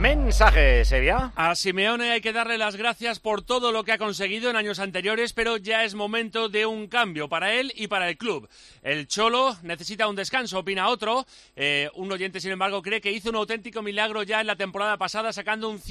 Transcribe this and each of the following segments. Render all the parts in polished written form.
Mensaje, Sevilla. A Simeone hay que darle las gracias por todo lo que ha conseguido en años anteriores, pero ya es momento de un cambio para él y para el club. El Cholo necesita un descanso, opina otro. Un oyente, sin embargo, cree que hizo un auténtico milagro ya en la temporada pasada, sacando un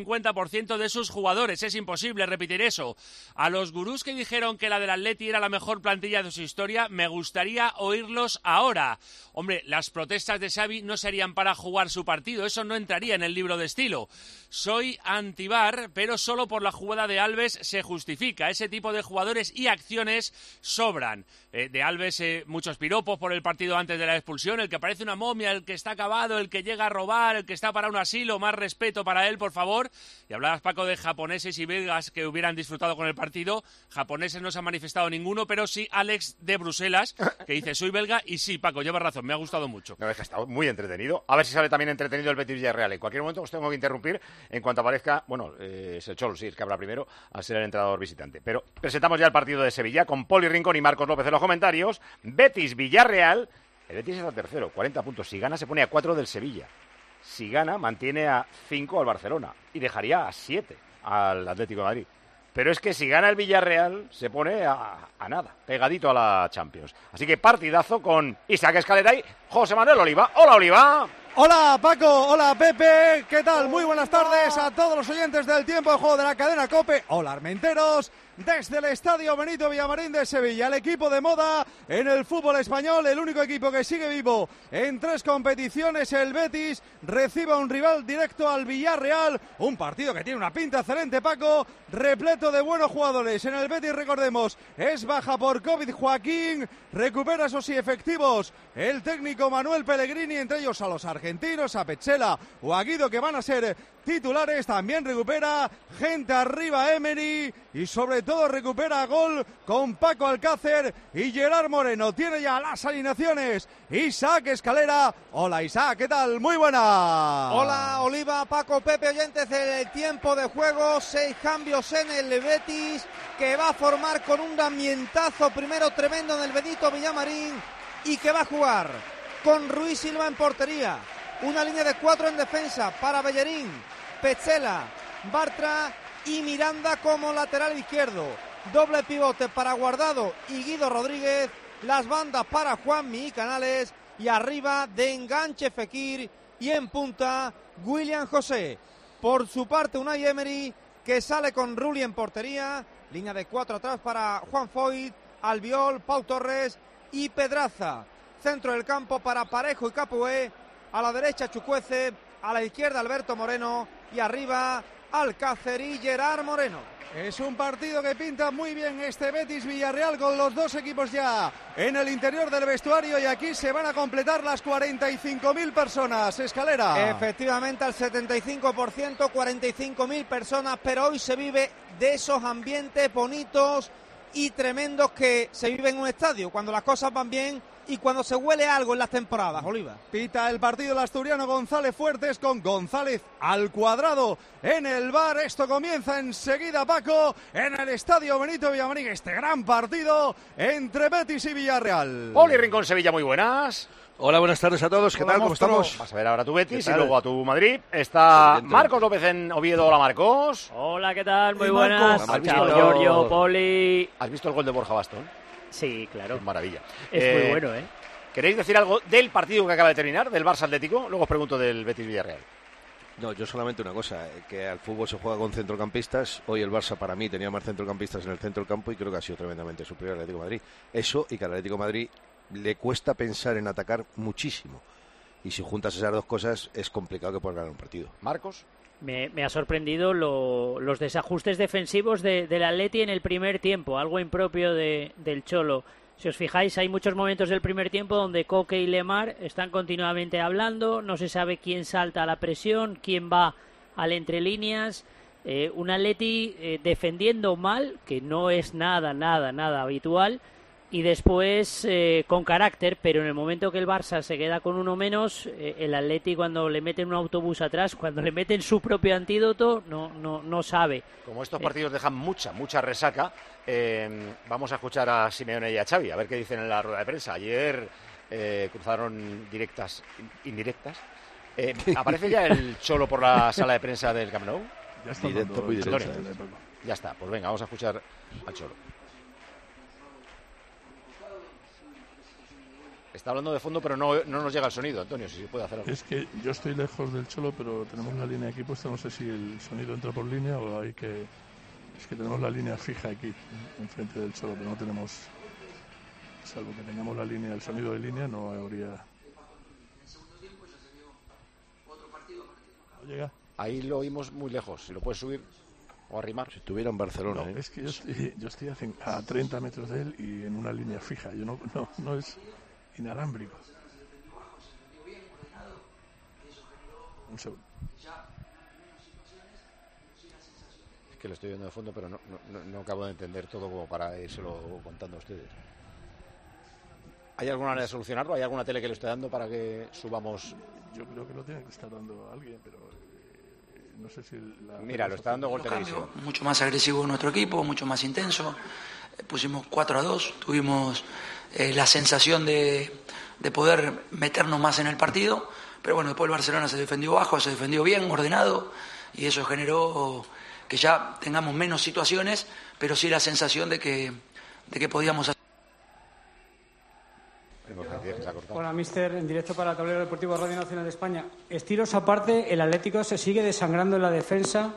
150% de sus jugadores. Es imposible repetir eso. A los gurús que dijeron que la del Atleti era la mejor plantilla de su historia, me gustaría oírlos ahora. Hombre, las protestas de Xavi no serían para jugar su partido, eso no entraría en el libro de estilo. Soy anti-VAR, pero solo por la jugada de Alves se justifica. Ese tipo de jugadores y acciones sobran. De Alves muchos piropos por el partido antes de la expulsión, el que parece una momia, el que está acabado, el que llega a robar, el que está para un asilo, más respeto para él, por favor. Y hablabas, Paco, de japoneses y belgas que hubieran disfrutado con el partido. Japoneses no se ha manifestado ninguno, pero sí Alex de Bruselas, que dice, soy belga, y sí, Paco, llevas razón, me ha gustado mucho. No, es que ha estado muy entretenido. A ver si sale también entretenido el Betis Villarreal. En cualquier momento os tengo que interrumpir en cuanto aparezca, bueno, es el Cholo, sí, es que habrá primero al ser el entrenador visitante. Pero presentamos ya el partido de Sevilla con Poli Rincón y Marcos López en los comentarios. Betis Villarreal. El Betis está tercero, 40 puntos. Si gana, se pone a 4 del Sevilla. Si gana, mantiene a 5 al Barcelona y dejaría a 7 al Atlético de Madrid. Pero es que si gana el Villarreal, se pone a nada, pegadito a la Champions. Así que partidazo con Isaac Escalera y José Manuel Oliva. ¡Hola, Oliva! Hola Paco, hola Pepe, ¿qué tal? Muy buenas tardes a todos los oyentes del Tiempo de Juego de la cadena COPE. Hola Armenteros, desde el Estadio Benito Villamarín de Sevilla, el equipo de moda en el fútbol español, el único equipo que sigue vivo en 3 competiciones, el Betis, recibe a un rival directo al Villarreal, un partido que tiene una pinta excelente, Paco, repleto de buenos jugadores. En el Betis, recordemos, es baja por COVID Joaquín, recupera esos sí efectivos el técnico Manuel Pellegrini, entre ellos a los argentinos, a Petzela o a Guido, que van a ser titulares. También recupera gente arriba Emery y sobre todo recupera gol con Paco Alcácer y Gerard Moreno. Tiene ya las alineaciones Isaac Escalera. Hola Isaac, ¿qué tal? Muy buena. Hola Oliva, Paco, Pepe, oyentes del Tiempo de Juego. 6 cambios en el Betis, que va a formar con un ambientazo primero tremendo en el Benito Villamarín y que va a jugar con Ruiz Silva en portería, una línea de 4 en defensa para Bellerín, Petzela, Bartra y Miranda como lateral izquierdo, doble pivote para Guardado y Guido Rodríguez, las bandas para Juanmi y Canales, y arriba de enganche Fekir y en punta William José. Por su parte Unai Emery, que sale con Rulli en portería, línea de 4 atrás para Juan Foyt, Albiol, Pau Torres y Pedraza. Centro del campo para Parejo y Capué, a la derecha Chukwueze, a la izquierda Alberto Moreno y arriba Alcácer y Gerard Moreno. Es un partido que pinta muy bien este Betis Villarreal, con los dos equipos ya en el interior del vestuario, y aquí se van a completar las 45.000 personas. Escalera. Efectivamente, al 75%, 45.000 personas, pero hoy se vive de esos ambientes bonitos y tremendos que se viven en un estadio, cuando las cosas van bien y cuando se huele algo en las temporadas, Oliva. Pita el partido el asturiano González Fuertes, con González al cuadrado en el VAR. Esto comienza enseguida, Paco, en el Estadio Benito Villamarín, este gran partido entre Betis y Villarreal. Poli Rincón, Sevilla, muy buenas. Hola, buenas tardes a todos. ¿Qué tal? ¿Cómo estamos? Vas a ver ahora tu Betis y luego a tu Madrid. Está Marcos López en Oviedo. Hola, Marcos. Hola, ¿qué tal? Muy buenas. Chao, Giorgio, Poli. ¿Has visto el gol de Borja Bastón? Sí, claro. Qué maravilla. Es muy bueno, ¿eh? ¿Queréis decir algo del partido que acaba de terminar, del Barça Atlético? Luego os pregunto del Betis Villarreal. No, yo solamente una cosa, que al fútbol se juega con centrocampistas. Hoy el Barça, para mí, tenía más centrocampistas en el centro del campo y creo que ha sido tremendamente superior al Atlético de Madrid. Eso, y que al Atlético de Madrid le cuesta pensar en atacar muchísimo. Y si juntas esas dos cosas, es complicado que puedan ganar un partido. Marcos. Me ha sorprendido los desajustes defensivos del Atleti en el primer tiempo, algo impropio del Cholo. Si os fijáis, hay muchos momentos del primer tiempo donde Coque y Lemar están continuamente hablando, no se sabe quién salta a la presión, quién va al entre líneas. Un Atleti defendiendo mal, que no es nada habitual, y después con carácter, pero en el momento que el Barça se queda con uno menos, el Atleti, cuando le meten un autobús atrás, cuando le meten su propio antídoto, no sabe. Como estos partidos dejan mucha resaca, vamos a escuchar a Simeone y a Xavi, a ver qué dicen en la rueda de prensa. Ayer cruzaron indirectas, ¿Aparece ya el Cholo por la sala de prensa del Camp Nou? Ya está Directo, muy directo. Ya está, pues venga, vamos a escuchar al Cholo. Está hablando de fondo, pero no nos llega el sonido, Antonio, si se puede hacer algo. Es que yo estoy lejos del Cholo, pero tenemos la línea aquí puesta. No sé si el sonido entra por línea o hay que... Es que tenemos la línea fija aquí, enfrente del Cholo, pero no tenemos... Salvo que tengamos la línea, el sonido de línea, no habría... ¿No llega? Ahí lo oímos muy lejos, si lo puedes subir o arrimar. Si estuviera en Barcelona, No, es que yo estoy a 30 metros de él y en una línea fija. Yo no es inalámbrico. Un segundo. Es que lo estoy viendo de fondo, pero no acabo de entender todo como para írselo contando a ustedes. ¿Hay alguna manera de solucionarlo? ¿Hay alguna tele que le esté dando para que subamos? Yo creo que lo tiene que estar dando alguien, pero no sé si... Mira, lo está dando Gol Televisión. Mucho más agresivo nuestro equipo, mucho más intenso. Pusimos 4-2, tuvimos la sensación de poder meternos más en el partido, pero bueno, después el Barcelona se defendió bajo, se defendió bien, ordenado, y eso generó que ya tengamos menos situaciones, pero sí la sensación de que podíamos hacer. Hola, mister, en directo para Tablero Deportivo Radio Nacional de España. Estilos aparte, el Atlético se sigue desangrando en la defensa.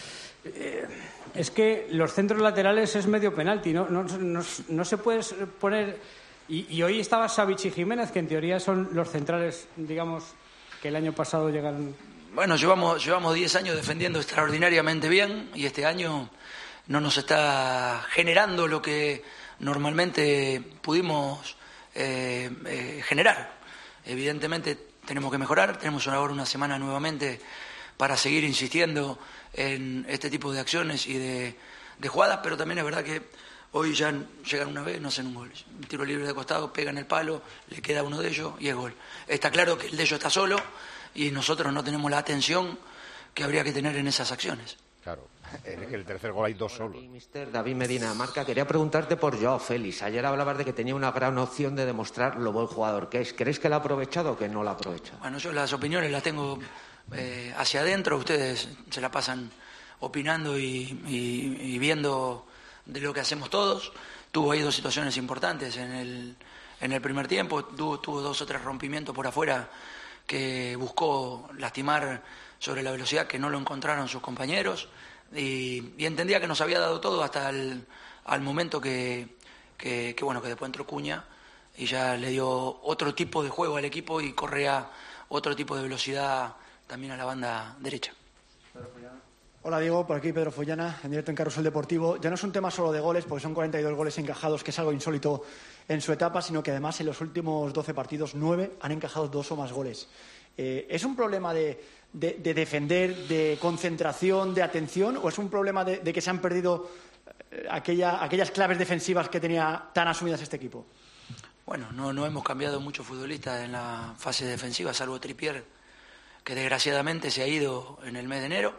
Es que los centros laterales es medio penalti, no se puede poner... Y hoy estaba Savic y Jiménez, que en teoría son los centrales, digamos, que el año pasado llegaron... Bueno, llevamos 10 años defendiendo extraordinariamente bien y este año no nos está generando lo que normalmente pudimos generar. Evidentemente tenemos que mejorar, tenemos ahora una semana nuevamente para seguir insistiendo en este tipo de acciones y de jugadas, pero también es verdad que hoy ya llegan una vez, no hacen un gol. Un tiro libre de costado, pegan el palo, le queda uno de ellos y es gol. Está claro que el de ellos está solo y nosotros no tenemos la atención que habría que tener en esas acciones. Claro, es que el tercer gol hay dos solos. Mister David Medina Marca, quería preguntarte por Joao Félix. Ayer hablabas de que tenía una gran opción de demostrar lo buen jugador que es. ¿Crees que lo ha aprovechado o que no lo ha aprovechado? Bueno, yo las opiniones las tengo hacia adentro. Ustedes se la pasan opinando y viendo de lo que hacemos todos. Tuvo ahí dos situaciones importantes en el primer tiempo. Tuvo 2 o 3 rompimientos por afuera que buscó lastimar sobre la velocidad, que no lo encontraron sus compañeros, y entendía que nos había dado todo hasta al momento que después entró Cuña y ya le dio otro tipo de juego al equipo y Correa otro tipo de velocidad también a la banda derecha. Hola Diego, por aquí Pedro Follana, en directo en Carrusel Deportivo. Ya no es un tema solo de goles, porque son 42 goles encajados, que es algo insólito en su etapa, sino que además en los últimos 12 partidos, 9 han encajado 2 o más goles. ¿Es un problema de defender, de concentración, de atención, o es un problema de que se han perdido aquellas claves defensivas que tenía tan asumidas este equipo? Bueno, no hemos cambiado muchos futbolistas en la fase defensiva, salvo Trippier, que desgraciadamente se ha ido en el mes de enero.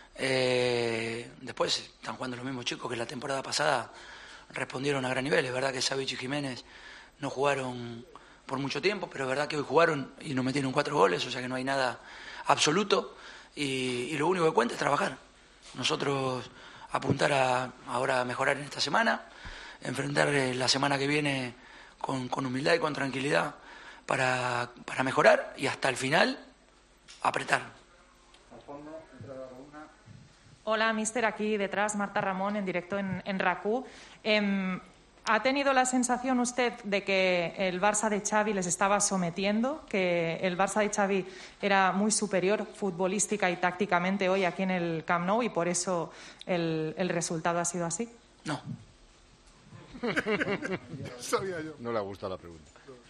Después están jugando los mismos chicos que la temporada pasada respondieron a gran nivel. Es verdad que Savic y Jiménez no jugaron por mucho tiempo, pero es verdad que hoy jugaron y nos metieron 4 goles, o sea que no hay nada absoluto y lo único que cuenta es trabajar. Nosotros apuntar ahora a mejorar en esta semana, enfrentar la semana que viene con humildad y con tranquilidad para mejorar y hasta el final apretar. Hola, mister, aquí detrás Marta Ramón en directo en RACU. ¿Ha tenido la sensación usted de que el Barça de Xavi les estaba sometiendo, que el Barça de Xavi era muy superior futbolística y tácticamente hoy aquí en el Camp Nou y por eso el resultado ha sido así? No. No le ha gustado la pregunta.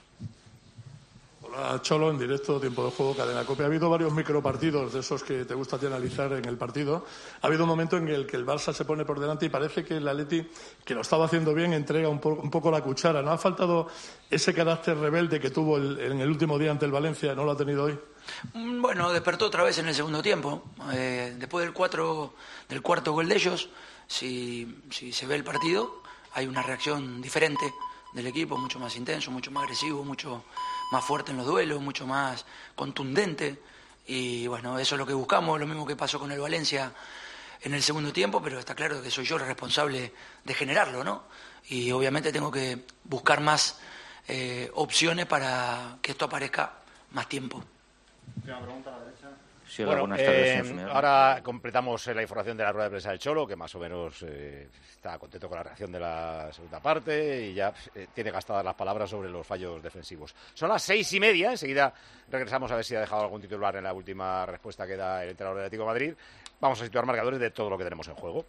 Hola Cholo, en directo, tiempo de juego, Cadena COPE. Ha habido varios micropartidos de esos que te gusta a ti analizar en el partido. Ha habido un momento en el que el Barça se pone por delante y parece que el Atleti, que lo estaba haciendo bien, entrega un poco la cuchara. ¿No ha faltado ese carácter rebelde que tuvo en el último día ante el Valencia? ¿No lo ha tenido hoy? Bueno, despertó otra vez en el segundo tiempo. Después del cuarto gol de ellos, si se ve el partido, hay una reacción diferente del equipo, mucho más intenso, mucho más agresivo, mucho más fuerte en los duelos, mucho más contundente. y bueno, eso es lo que buscamos, lo mismo que pasó con el Valencia en el segundo tiempo, pero está claro que soy yo el responsable de generarlo, ¿no? Y obviamente tengo que buscar más opciones para que esto aparezca más tiempo. Una pregunta a la derecha. Sí, hola, buenas tardes, ahora completamos la información de la rueda de prensa del Cholo, que más o menos está contento con la reacción de la segunda parte y ya tiene gastadas las palabras sobre los fallos defensivos. Son las 6:30, enseguida regresamos a ver si ha dejado algún titular en la última respuesta que da el entrenador del Atlético de Madrid. Vamos a situar marcadores de todo lo que tenemos en juego.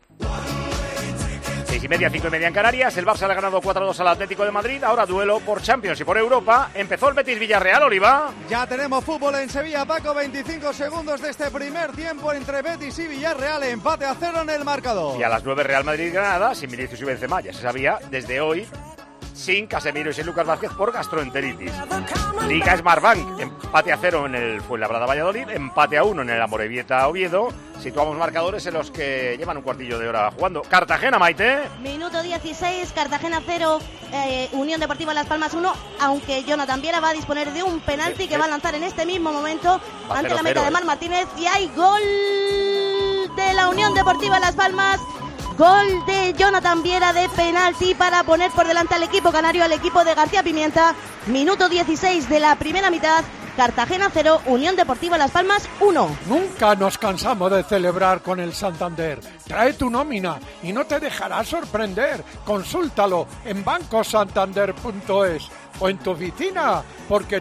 6:30, 5:30 en Canarias. El Barça le ha ganado 4-2 al Atlético de Madrid. Ahora duelo por Champions y por Europa. Empezó el Betis Villarreal, Oliva. Ya tenemos fútbol en Sevilla, Paco. 25 segundos de este primer tiempo entre Betis y Villarreal. Empate a 0 en el marcador. Y a las 9 Real Madrid-Granada, sin Vinicius y Benzema. Ya se sabía desde hoy, sin Casemiro y sin Lucas Vázquez por gastroenteritis. Liga Smartbank, empate a 0 en el Fuenlabrada-Valladolid, empate a 1 en el Amorebieta-Oviedo. Situamos marcadores en los que llevan un cuartillo de hora jugando. Cartagena, Maite. Minuto 16, Cartagena 0, Unión Deportiva Las Palmas 1, aunque Jonathan Viera va a disponer de un penalti que va a lanzar en este mismo momento ante la meta de Mar Martínez. Y hay gol de la Unión Deportiva Las Palmas. Gol de Jonathan Viera de penalti para poner por delante al equipo canario, al equipo de García Pimienta. Minuto 16 de la primera mitad. Cartagena 0, Unión Deportiva Las Palmas 1. Nunca nos cansamos de celebrar con el Santander. Trae tu nómina y no te dejará sorprender. Consúltalo en bancosantander.es o en tu oficina, porque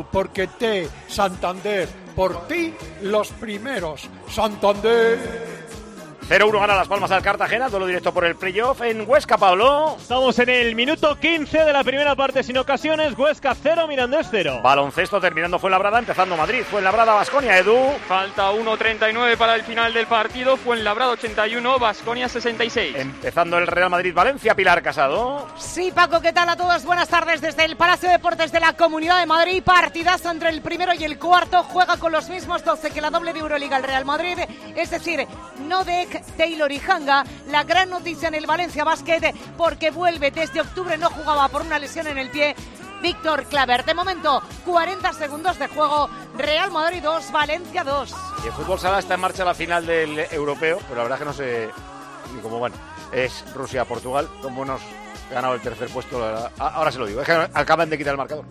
Santander, por ti los primeros. Santander. 0-1 gana Las Palmas al Cartagena, duelo directo por el playoff en Huesca, Pablo. Estamos en el minuto 15 de la primera parte sin ocasiones. Huesca 0, Mirandés 0. Baloncesto terminando Fuenlabrada, empezando Madrid. Fuenlabrada, Baskonia, Edu. Falta 1:39 para el final del partido. Fuenlabrada 81, Baskonia 66. Empezando el Real Madrid-Valencia, Pilar Casado. Sí, Paco, ¿qué tal a todos? Buenas tardes desde el Palacio de Deportes de la Comunidad de Madrid. Partidazo entre el primero y el cuarto. Juega con los mismos 12 que la doble de Euroliga el Real Madrid. Es decir, Nodek, Taylor y Hanga. La gran noticia en el Valencia Basket, porque vuelve desde octubre, no jugaba por una lesión en el pie, Víctor Claver. De momento, 40 segundos de juego. Real Madrid 2, Valencia 2. Y el fútbol sala está en marcha la final del europeo, pero la verdad que no sé ni cómo, bueno, es Rusia-Portugal, como hemos ganado el tercer puesto. Ahora se lo digo, es que acaban de quitar el marcador.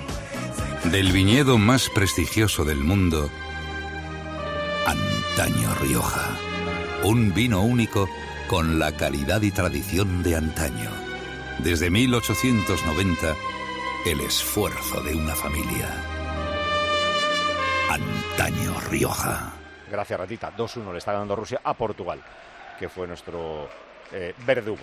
Del viñedo más prestigioso del mundo, Antaño Rioja. Un vino único con la calidad y tradición de antaño. Desde 1890, el esfuerzo de una familia. Antaño Rioja. Gracias, Ratita. 2-1 le está ganando Rusia a Portugal, que fue nuestro verdugo.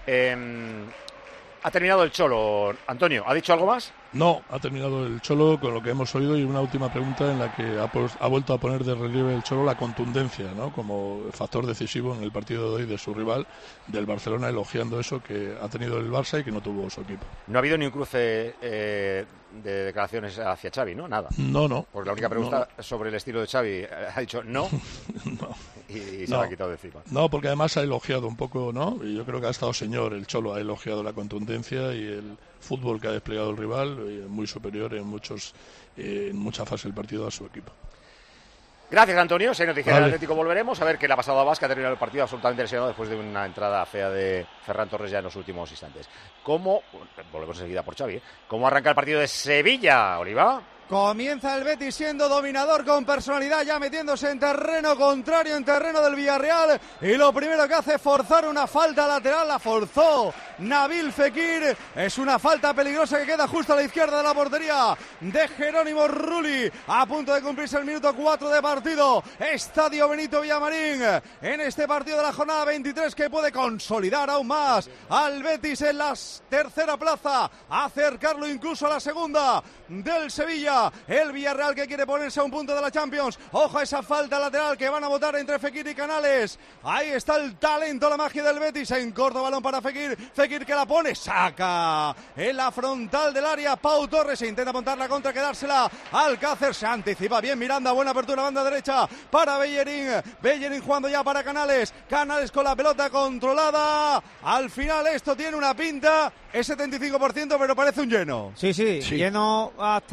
Ha terminado el Cholo. Antonio, ¿ha dicho algo más? No, ha terminado el Cholo con lo que hemos oído, y una última pregunta en la que ha vuelto a poner de relieve el Cholo la contundencia, ¿no?, como factor decisivo en el partido de hoy de su rival, del Barcelona, elogiando eso que ha tenido el Barça y que no tuvo su equipo. No ha habido ni un cruce de declaraciones hacia Xavi, ¿no? Nada. No. Porque la única pregunta sobre el estilo de Xavi ha dicho no. Y se lo ha quitado de encima. No, porque además ha elogiado un poco, ¿no? Y yo creo que ha estado señor el Cholo, ha elogiado la contundencia y el fútbol que ha desplegado el rival, muy superior en mucha fase del partido a su equipo. Gracias, Antonio. Si hay noticias del Atlético volveremos a ver qué le ha pasado a Vasca. Ha terminado el partido absolutamente lesionado después de una entrada fea de Ferran Torres ya en los últimos instantes. Volvemos enseguida por Xavi, ¿cómo arranca el partido de Sevilla, Oliva? Comienza el Betis siendo dominador con personalidad, ya metiéndose en terreno contrario, en terreno del Villarreal, y lo primero que hace es forzar una falta lateral. La forzó Nabil Fekir. Es una falta peligrosa que queda justo a la izquierda de la portería de Jerónimo Rulli. A punto de cumplirse el minuto 4 de partido. Estadio Benito Villamarín, en este partido de la jornada 23, que puede consolidar aún más al Betis en la tercera plaza, acercarlo incluso a la segunda del Sevilla. El Villarreal, que quiere ponerse a un punto de la Champions. Ojo a esa falta lateral que van a votar entre Fekir y Canales. Ahí está el talento, la magia del Betis. En corto, balón para Fekir. Fekir, que la pone, saca en la frontal del área. Pau Torres intenta montar la contra, quedársela Alcácer. Se anticipa bien Miranda, buena apertura banda derecha para Bellerín. Bellerín jugando ya para Canales. Canales con la pelota controlada. Al final esto tiene una pinta, es 75%, pero parece un lleno. Sí, lleno hasta prácticamente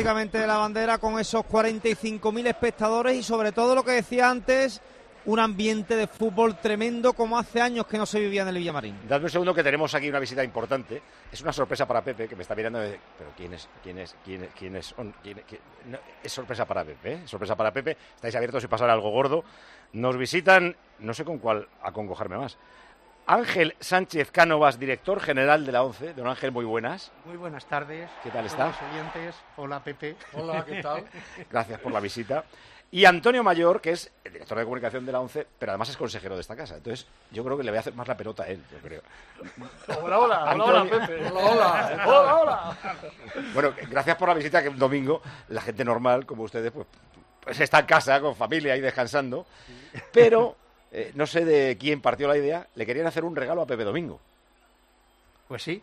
prácticamente de la bandera con esos 45.000 espectadores y sobre todo lo que decía antes, un ambiente de fútbol tremendo como hace años que no se vivía en el Villamarín. Dadme un segundo que tenemos aquí una visita importante. Es una sorpresa para Pepe, que me está mirando de... Pero ¿quiénes son? No, es sorpresa para Pepe, ¿eh? Sorpresa para Pepe. Estáis abiertos y pasar algo gordo. Nos visitan, no sé con cuál acongojarme más. Ángel Sánchez Cánovas, director general de la ONCE. Don Ángel, muy buenas. Muy buenas tardes. ¿Qué tal está? Hola, oyentes. Hola, Pepe. Hola, ¿qué tal? Gracias por la visita. Y Antonio Mayor, que es el director de comunicación de la ONCE, pero además es consejero de esta casa. Entonces, yo creo que le voy a hacer más la pelota a él, yo creo. Hola, Pepe. Hola. Bueno, gracias por la visita, que un domingo la gente normal, como ustedes, pues está en casa, con familia y descansando. Pero, no sé de quién partió la idea, le querían hacer un regalo a Pepe Domingo. Pues sí.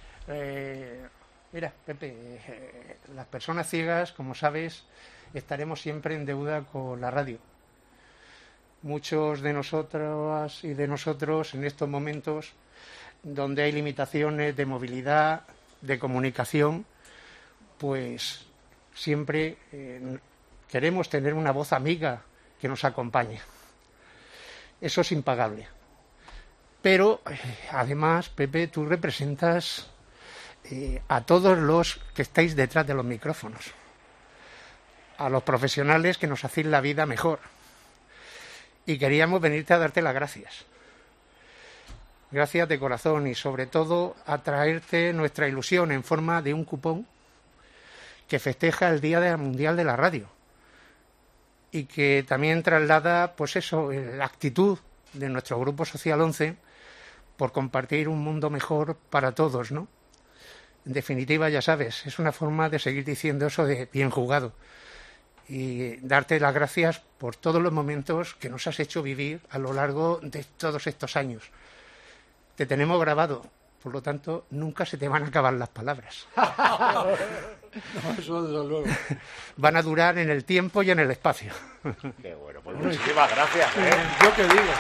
Mira, Pepe, las personas ciegas, como sabes, estaremos siempre en deuda con la radio. Muchos de nosotras y de nosotros en estos momentos, donde hay limitaciones de movilidad, de comunicación, pues siempre queremos tener una voz amiga que nos acompañe. Eso es impagable. Pero, además, Pepe, tú representas a todos los que estáis detrás de los micrófonos, a los profesionales que nos hacéis la vida mejor. Y queríamos venirte a darte las gracias. Gracias de corazón y, sobre todo, a traerte nuestra ilusión en forma de un cupón que festeja el Día Mundial de la Radio y que también traslada, pues eso, la actitud de nuestro Grupo Social 11 por compartir un mundo mejor para todos, ¿no? En definitiva, ya sabes, es una forma de seguir diciendo eso de bien jugado y darte las gracias por todos los momentos que nos has hecho vivir a lo largo de todos estos años. Te tenemos grabado, por lo tanto, nunca se te van a acabar las palabras. No, eso desde luego. Van a durar en el tiempo y en el espacio. Qué bueno, pues muchísimas gracias. Yo qué digo.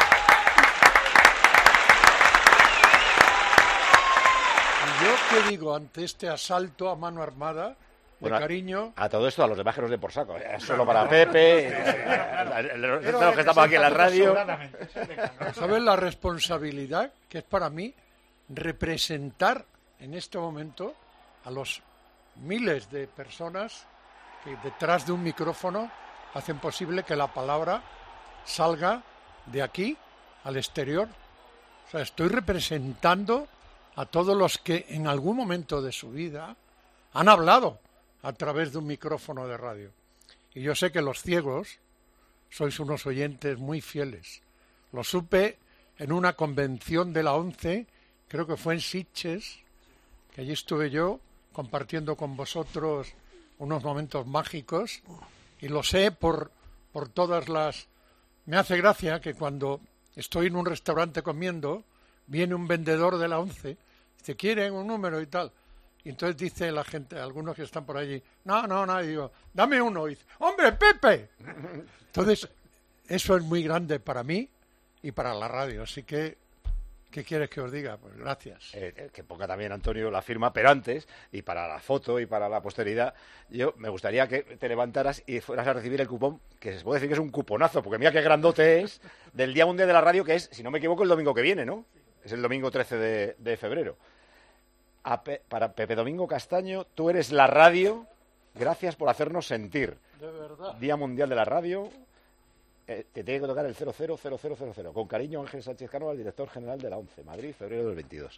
Yo qué digo ante este asalto a mano armada de cariño. A todo esto, a los demás que nos den por saco. Solo para Pepe, los que estamos aquí en la radio. ¿Sabes la responsabilidad que es para mí representar en este momento a los miles de personas que detrás de un micrófono hacen posible que la palabra salga de aquí al exterior? O sea, estoy representando a todos los que en algún momento de su vida han hablado a través de un micrófono de radio. Y yo sé que los ciegos sois unos oyentes muy fieles. Lo supe en una convención de la ONCE, creo que fue en Sitges, que allí estuve yo compartiendo con vosotros unos momentos mágicos, y lo sé por todas las... Me hace gracia que cuando estoy en un restaurante comiendo, viene un vendedor de la ONCE, dice, ¿quieren un número y tal? Y entonces dice la gente, algunos que están por allí, no, y digo, dame uno. Y dice, ¡hombre, Pepe! Entonces, eso es muy grande para mí y para la radio. Así que, ¿qué quieres que os diga? Pues gracias. Que ponga también, Antonio, la firma, pero antes, y para la foto y para la posteridad, yo me gustaría que te levantaras y fueras a recibir el cupón, que se puede decir que es un cuponazo, porque mira qué grandote es, del Día Mundial de la Radio, que es, si no me equivoco, el domingo que viene, ¿no? Es el domingo 13 de febrero. Para Pepe Domingo Castaño, tú eres la radio, gracias por hacernos sentir. De verdad. Día Mundial de la Radio, te tiene que tocar el 000000. Con cariño, Ángel Sánchez Cánovas, director general de la ONCE, Madrid, febrero del 22.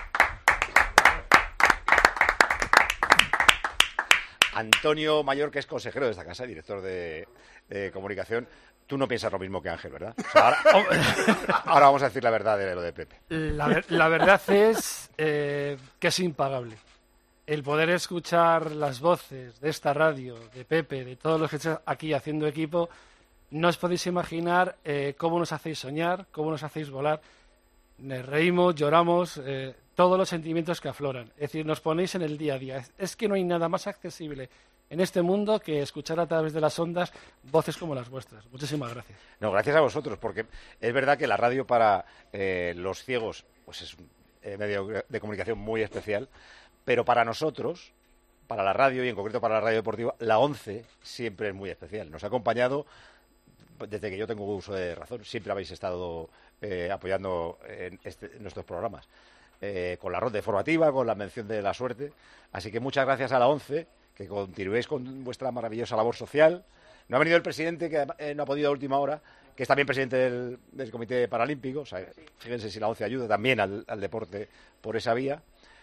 Antonio Mayor, que es consejero de esta casa, director de comunicación. Tú no piensas lo mismo que Ángel, ¿verdad? O sea, ahora vamos a decir la verdad de lo de Pepe. La verdad es que es impagable. El poder escuchar las voces de esta radio, de Pepe, de todos los que están aquí haciendo equipo, no os podéis imaginar cómo nos hacéis soñar, cómo nos hacéis volar. Nos reímos, lloramos, todos los sentimientos que afloran. Es decir, nos ponéis en el día a día. Es que no hay nada más accesible en este mundo que escuchar a través de las ondas voces como las vuestras. Muchísimas gracias. No, gracias a vosotros, porque es verdad que la radio para los ciegos pues es un medio de comunicación muy especial, pero para nosotros, para la radio y en concreto para la radio deportiva, la 11 siempre es muy especial. Nos ha acompañado desde que yo tengo uso de razón. Siempre habéis estado apoyando en nuestros programas. Con la ronda informativa, con la mención de la suerte. Así que muchas gracias a la 11, que continuéis con vuestra maravillosa labor social. No ha venido el presidente, que no ha podido a última hora, que es también presidente del Comité Paralímpico. O sea, fíjense si la 11 ayuda también al deporte por esa vía.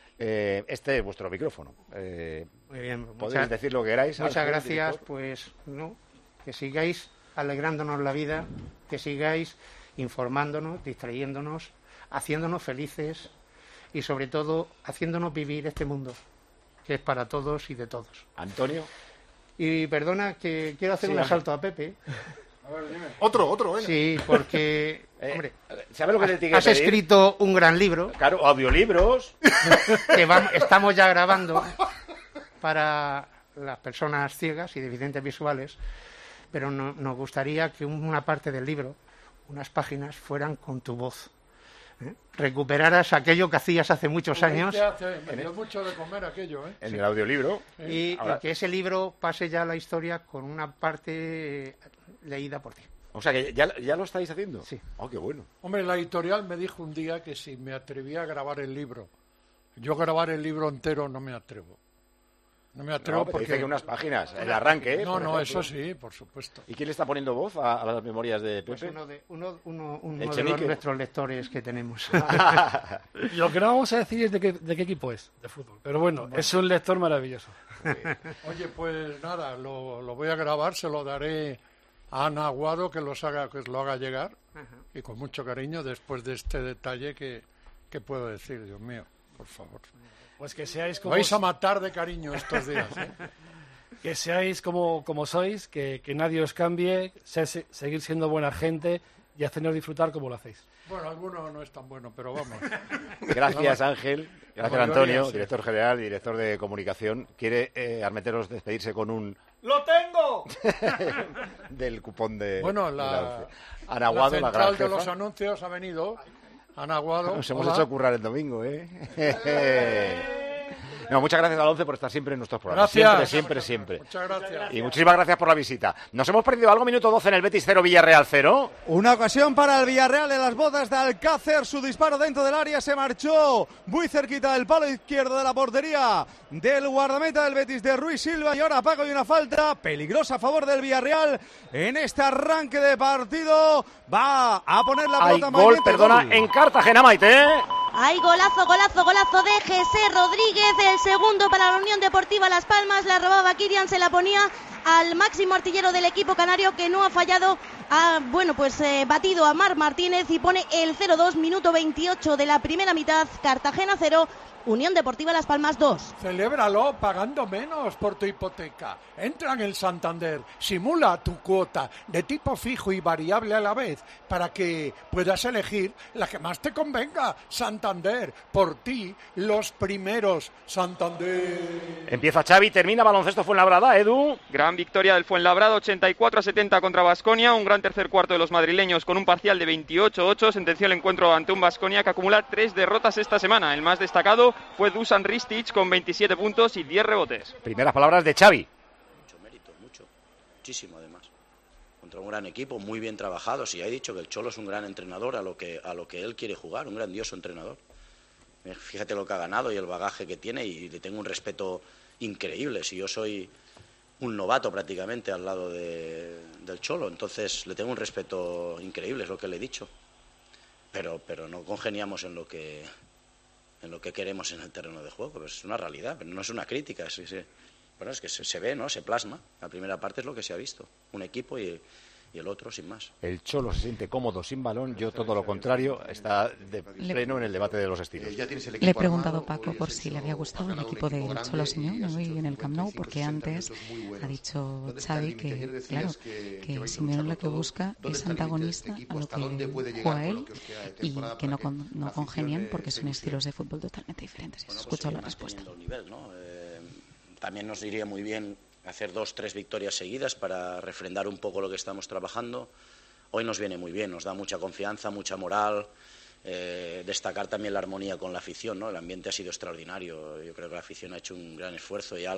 Este es vuestro micrófono. Muy bien. Podéis decir lo que queráis. Muchas gracias. Pues que sigáis alegrándonos la vida, que sigáis informándonos, distrayéndonos, haciéndonos felices y sobre todo haciéndonos vivir este mundo, que es para todos y de todos. Antonio. Y perdona que quiero hacer un asalto a Pepe. A ver, dime. Otro, venga. Sí, porque, hombre, ¿sabes lo que te tiene que has pedir? escrito un gran libro. Claro, audiolibros. Que estamos ya grabando para las personas ciegas y deficientes visuales, pero nos gustaría que una parte del libro, unas páginas, fueran con tu voz. Recuperaras aquello que hacías hace muchos años. Me dio mucho de comer aquello, ¿eh? En el audiolibro. Y que ese libro pase ya a la historia con una parte leída por ti. O sea, que ya lo estáis haciendo. Sí. Oh, qué bueno. Hombre, la editorial me dijo un día que si me atrevía a grabar el libro. Yo grabar el libro entero no me atrevo. No me atrevo porque dice que unas páginas, el arranque. No, eso sí, por supuesto. ¿Y quién le está poniendo voz a las memorias de Pepe? Pues uno de nuestros lectores que tenemos. Y lo que no vamos a decir es de qué equipo es de fútbol. Pero bueno, es un lector maravilloso. Oye, pues nada, lo voy a grabar, se lo daré a Ana Aguado que lo haga llegar. Ajá. Y con mucho cariño después de este detalle que puedo decir, Dios mío, por favor. Pues que seáis como... Vais a matar de cariño estos días, ¿eh? Que seáis como sois, que nadie os cambie, seguir siendo buena gente y hacernos disfrutar como lo hacéis. Bueno, alguno no es tan bueno, pero vamos. Gracias, Ángel. Gracias, Antonio, director general y director de comunicación. ¿Quiere Armenteros despedirse con un... ¡Lo tengo! del cupón de... Bueno, la Anaguado, la central de los anuncios ha venido... Ana Aguado. Nos hemos hecho currar el domingo, ¿eh? No, muchas gracias al 11 por estar siempre en nuestros programas. Gracias. Siempre. Muchas gracias. Y muchísimas gracias por la visita. ¿Nos hemos perdido algo? Minuto 12 en el Betis 0, Villarreal 0. Una ocasión para el Villarreal en las botas de Alcácer. Su disparo dentro del área se marchó muy cerquita del palo izquierdo de la portería del guardameta del Betis de Ruiz Silva. Y ahora Paco y una falta peligrosa a favor del Villarreal en este arranque de partido. Va a poner la pelota. Gol, perdona, en Cartagena, Maite. Hay golazo de José Rodríguez, el segundo para la Unión Deportiva Las Palmas, la robaba Kirian, se la ponía al máximo artillero del equipo canario que no ha fallado, batido a Marc Martínez y pone el 0-2, minuto 28 de la primera mitad, Cartagena 0, Unión Deportiva Las Palmas 2. Celébralo pagando menos por tu hipoteca. Entra en el Santander, simula tu cuota de tipo fijo y variable a la vez para que puedas elegir la que más te convenga. Santander, por ti, los primeros. Santander. Empieza Xavi, termina baloncesto Fuenlabrada, Edu. Gran victoria del Fuenlabrada, 84-70 contra Baskonia. Un gran tercer cuarto de los madrileños con un parcial de 28-8. Sentenció el encuentro ante un Baskonia que acumula 3 derrotas esta semana. El más destacado fue Dusan Ristic con 27 puntos y 10 rebotes. Primeras palabras de Xavi. Mucho mérito, muchísimo además. Contra un gran equipo, muy bien trabajado. Si ya he dicho que el Cholo es un gran entrenador a lo que él quiere jugar, un grandioso entrenador. Fíjate lo que ha ganado y el bagaje que tiene y le tengo un respeto increíble. Si yo soy un novato prácticamente al lado del Cholo, entonces le tengo un respeto increíble, es lo que le he dicho. Pero no congeniamos en lo que queremos en el terreno de juego, pero es una realidad, pero no es una crítica, bueno, es que se ve, ¿no? Se plasma. La primera parte es lo que se ha visto, un equipo y el otro sin más. El Cholo se siente cómodo sin balón, yo todo lo contrario, está de pleno en el debate de los estilos. Le he preguntado a Paco por si le había gustado el equipo del Cholo Simeone hoy en el Camp Nou, porque antes ha dicho Xavi que, claro, que Simeone lo que busca es antagonista a lo que juega él y que no congenian porque son estilos de fútbol totalmente diferentes. Bueno, escucho la respuesta. Nivel, ¿no? También nos iría muy bien hacer 2-3 victorias seguidas para refrendar un poco lo que estamos trabajando. Hoy nos viene muy bien, nos da mucha confianza, mucha moral Destacar también la armonía con la afición, ¿no? El ambiente ha sido extraordinario. Yo creo que la afición ha hecho un gran esfuerzo. Ya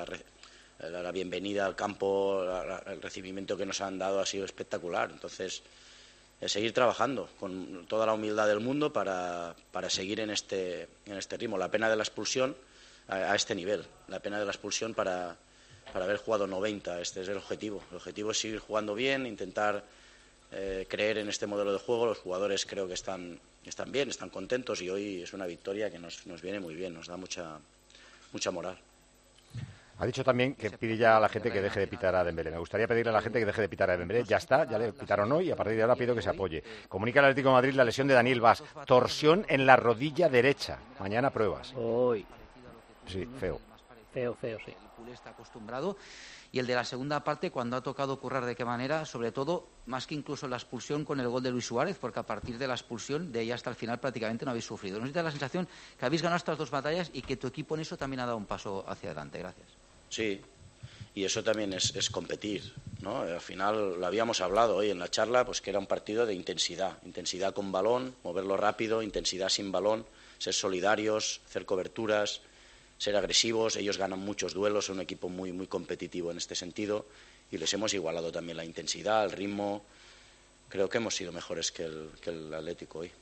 la bienvenida al campo, el recibimiento que nos han dado ha sido espectacular. Entonces, seguir trabajando con toda la humildad del mundo para seguir en este ritmo. La pena de la expulsión a este nivel, la pena de la expulsión para haber jugado 90. Este es el objetivo. El objetivo es seguir jugando bien, intentar creer en este modelo de juego. Los jugadores creo que están bien, están contentos, y hoy es una victoria que nos viene muy bien, nos da mucha moral. Ha dicho también que pide ya a la gente que deje de pitar a Dembélé. Me gustaría pedirle a la gente que deje de pitar a Dembélé. Ya está, ya le pitaron hoy y a partir de ahora pido que se apoye. Comunica el Atlético de Madrid la lesión de Daniel Vaz. Torsión en la rodilla derecha. Mañana pruebas. Hoy. Sí, feo. Feo, sí. El culé está acostumbrado. Y el de la segunda parte, cuando ha tocado currar de qué manera, sobre todo, más que incluso la expulsión con el gol de Luis Suárez, porque a partir de la expulsión, de ahí hasta el final prácticamente no habéis sufrido. ¿No os da la sensación que habéis ganado estas dos batallas y que tu equipo en eso también ha dado un paso hacia adelante? Gracias. Sí, y eso también es competir, ¿no? Al final lo habíamos hablado hoy en la charla, pues que era un partido de intensidad con balón, moverlo rápido, intensidad sin balón, ser solidarios, hacer coberturas, ser agresivos. Ellos ganan muchos duelos, son un equipo muy, muy competitivo en este sentido, y les hemos igualado también la intensidad, el ritmo. Creo que hemos sido mejores que el Atlético hoy.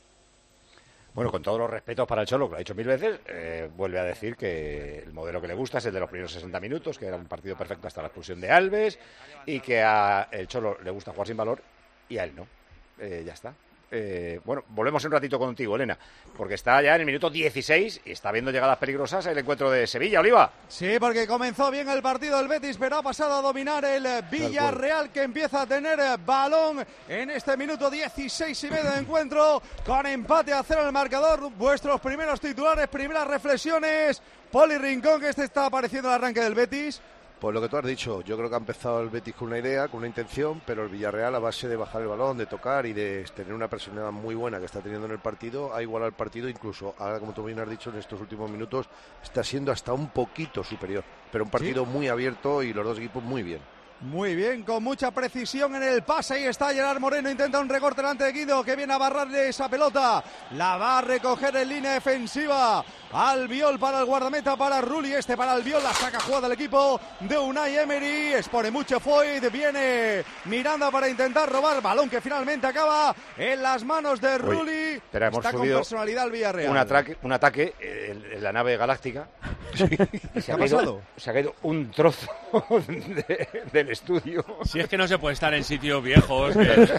Bueno, con todos los respetos para el Cholo, que lo ha dicho 1000 veces, vuelve a decir que el modelo que le gusta es el de los primeros 60 minutos, que era un partido perfecto hasta la expulsión de Alves, y que a el Cholo le gusta jugar sin valor y a él no. Ya está. Bueno, volvemos un ratito contigo, Elena, porque está ya en el minuto 16 y está viendo llegadas peligrosas el encuentro de Sevilla. Oliva. Sí, porque comenzó bien el partido del Betis, pero ha pasado a dominar el Villarreal, que empieza a tener balón en este minuto 16 y medio de encuentro, con empate a 0 en el marcador. Vuestros primeros titulares, primeras reflexiones. Poli Rincón, que está apareciendo el arranque del Betis. Pues lo que tú has dicho, yo creo que ha empezado el Betis con una idea, con una intención, pero el Villarreal, a base de bajar el balón, de tocar y de tener una personalidad muy buena que está teniendo en el partido, ha igualado el partido. Incluso, ahora, como tú bien has dicho, en estos últimos minutos está siendo hasta un poquito superior, pero un partido muy abierto y los dos equipos muy bien. Muy bien, con mucha precisión en el pase. Ahí está Gerard Moreno, intenta un recorte delante de Guido, que viene a barrarle esa pelota. La va a recoger en línea defensiva. Albiol para el guardameta, para Rulli, para Albiol. La saca jugada del equipo de Unai Emery. Expone mucho Foyt, viene Miranda para intentar robar. Balón que finalmente acaba en las manos de Rulli. Está con personalidad el Villarreal. Un ataque en la nave galáctica. ¿Qué ha pasado? Se ha caído un trozo del estudio. Si es que no se puede estar en sitios viejos.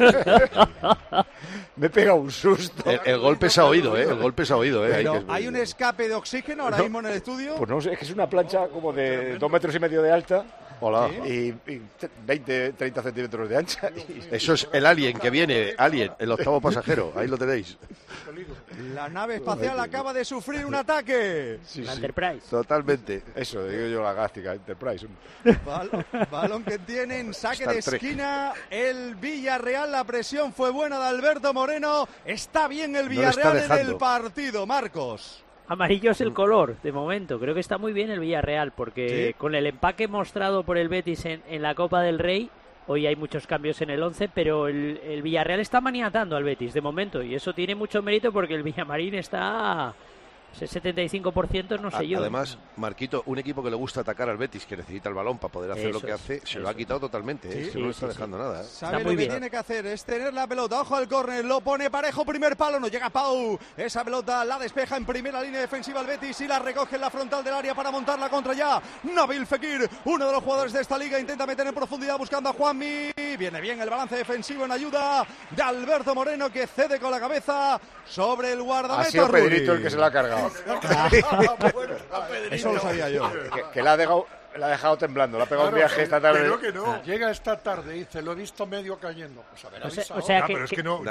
Me pega un susto. El golpe se ha oído, ¿eh? El golpe se ha oído, ¿eh? Pero hay un escape de oxígeno ahora mismo en el estudio. Pues no sé, es que es una plancha como de 2,5 metros de alta. Hola. Y 20, 30 centímetros de ancha. Eso es el Alien que viene, Alien, el octavo pasajero. Ahí lo tenéis. La nave espacial acaba de sufrir un ataque. Sí, la Enterprise. Totalmente. Eso, digo yo, la Galáctica Enterprise. Balón que tienen, saque de esquina el Villarreal. La presión fue buena de Alberto Moreno. Está bien el Villarreal en el partido, Marcos. Amarillo es el color, de momento. Creo que está muy bien el Villarreal, porque con el empaque mostrado por el Betis en la Copa del Rey, hoy hay muchos cambios en el 11, pero el Villarreal está maniatando al Betis, de momento, y eso tiene mucho mérito porque el Villamarín está... Ese 75% no sé yo. Además, Marquito, un equipo que le gusta atacar al Betis, que necesita el balón para poder hacer lo que hace, se lo ha quitado totalmente, ¿eh? No le está dejando nada. Sabe lo que tiene que hacer, es tener la pelota. Ojo al córner, lo pone parejo, primer palo, no llega Pau. Esa pelota la despeja en primera línea defensiva el Betis y la recoge en la frontal del área para montarla contra ya Nabil Fekir, uno de los jugadores de esta liga. Intenta meter en profundidad buscando a Juanmi. Viene bien el balance defensivo en ayuda de Alberto Moreno, que cede con la cabeza sobre el guardameta. Ha sido Pedrito el que se la ha cargado. Eso lo sabía yo. Que la ha dejado temblando. La ha pegado un viaje esta tarde. Pero que no. Llega esta tarde y dice, lo he visto medio cayendo. Pues a ver, pero es que no.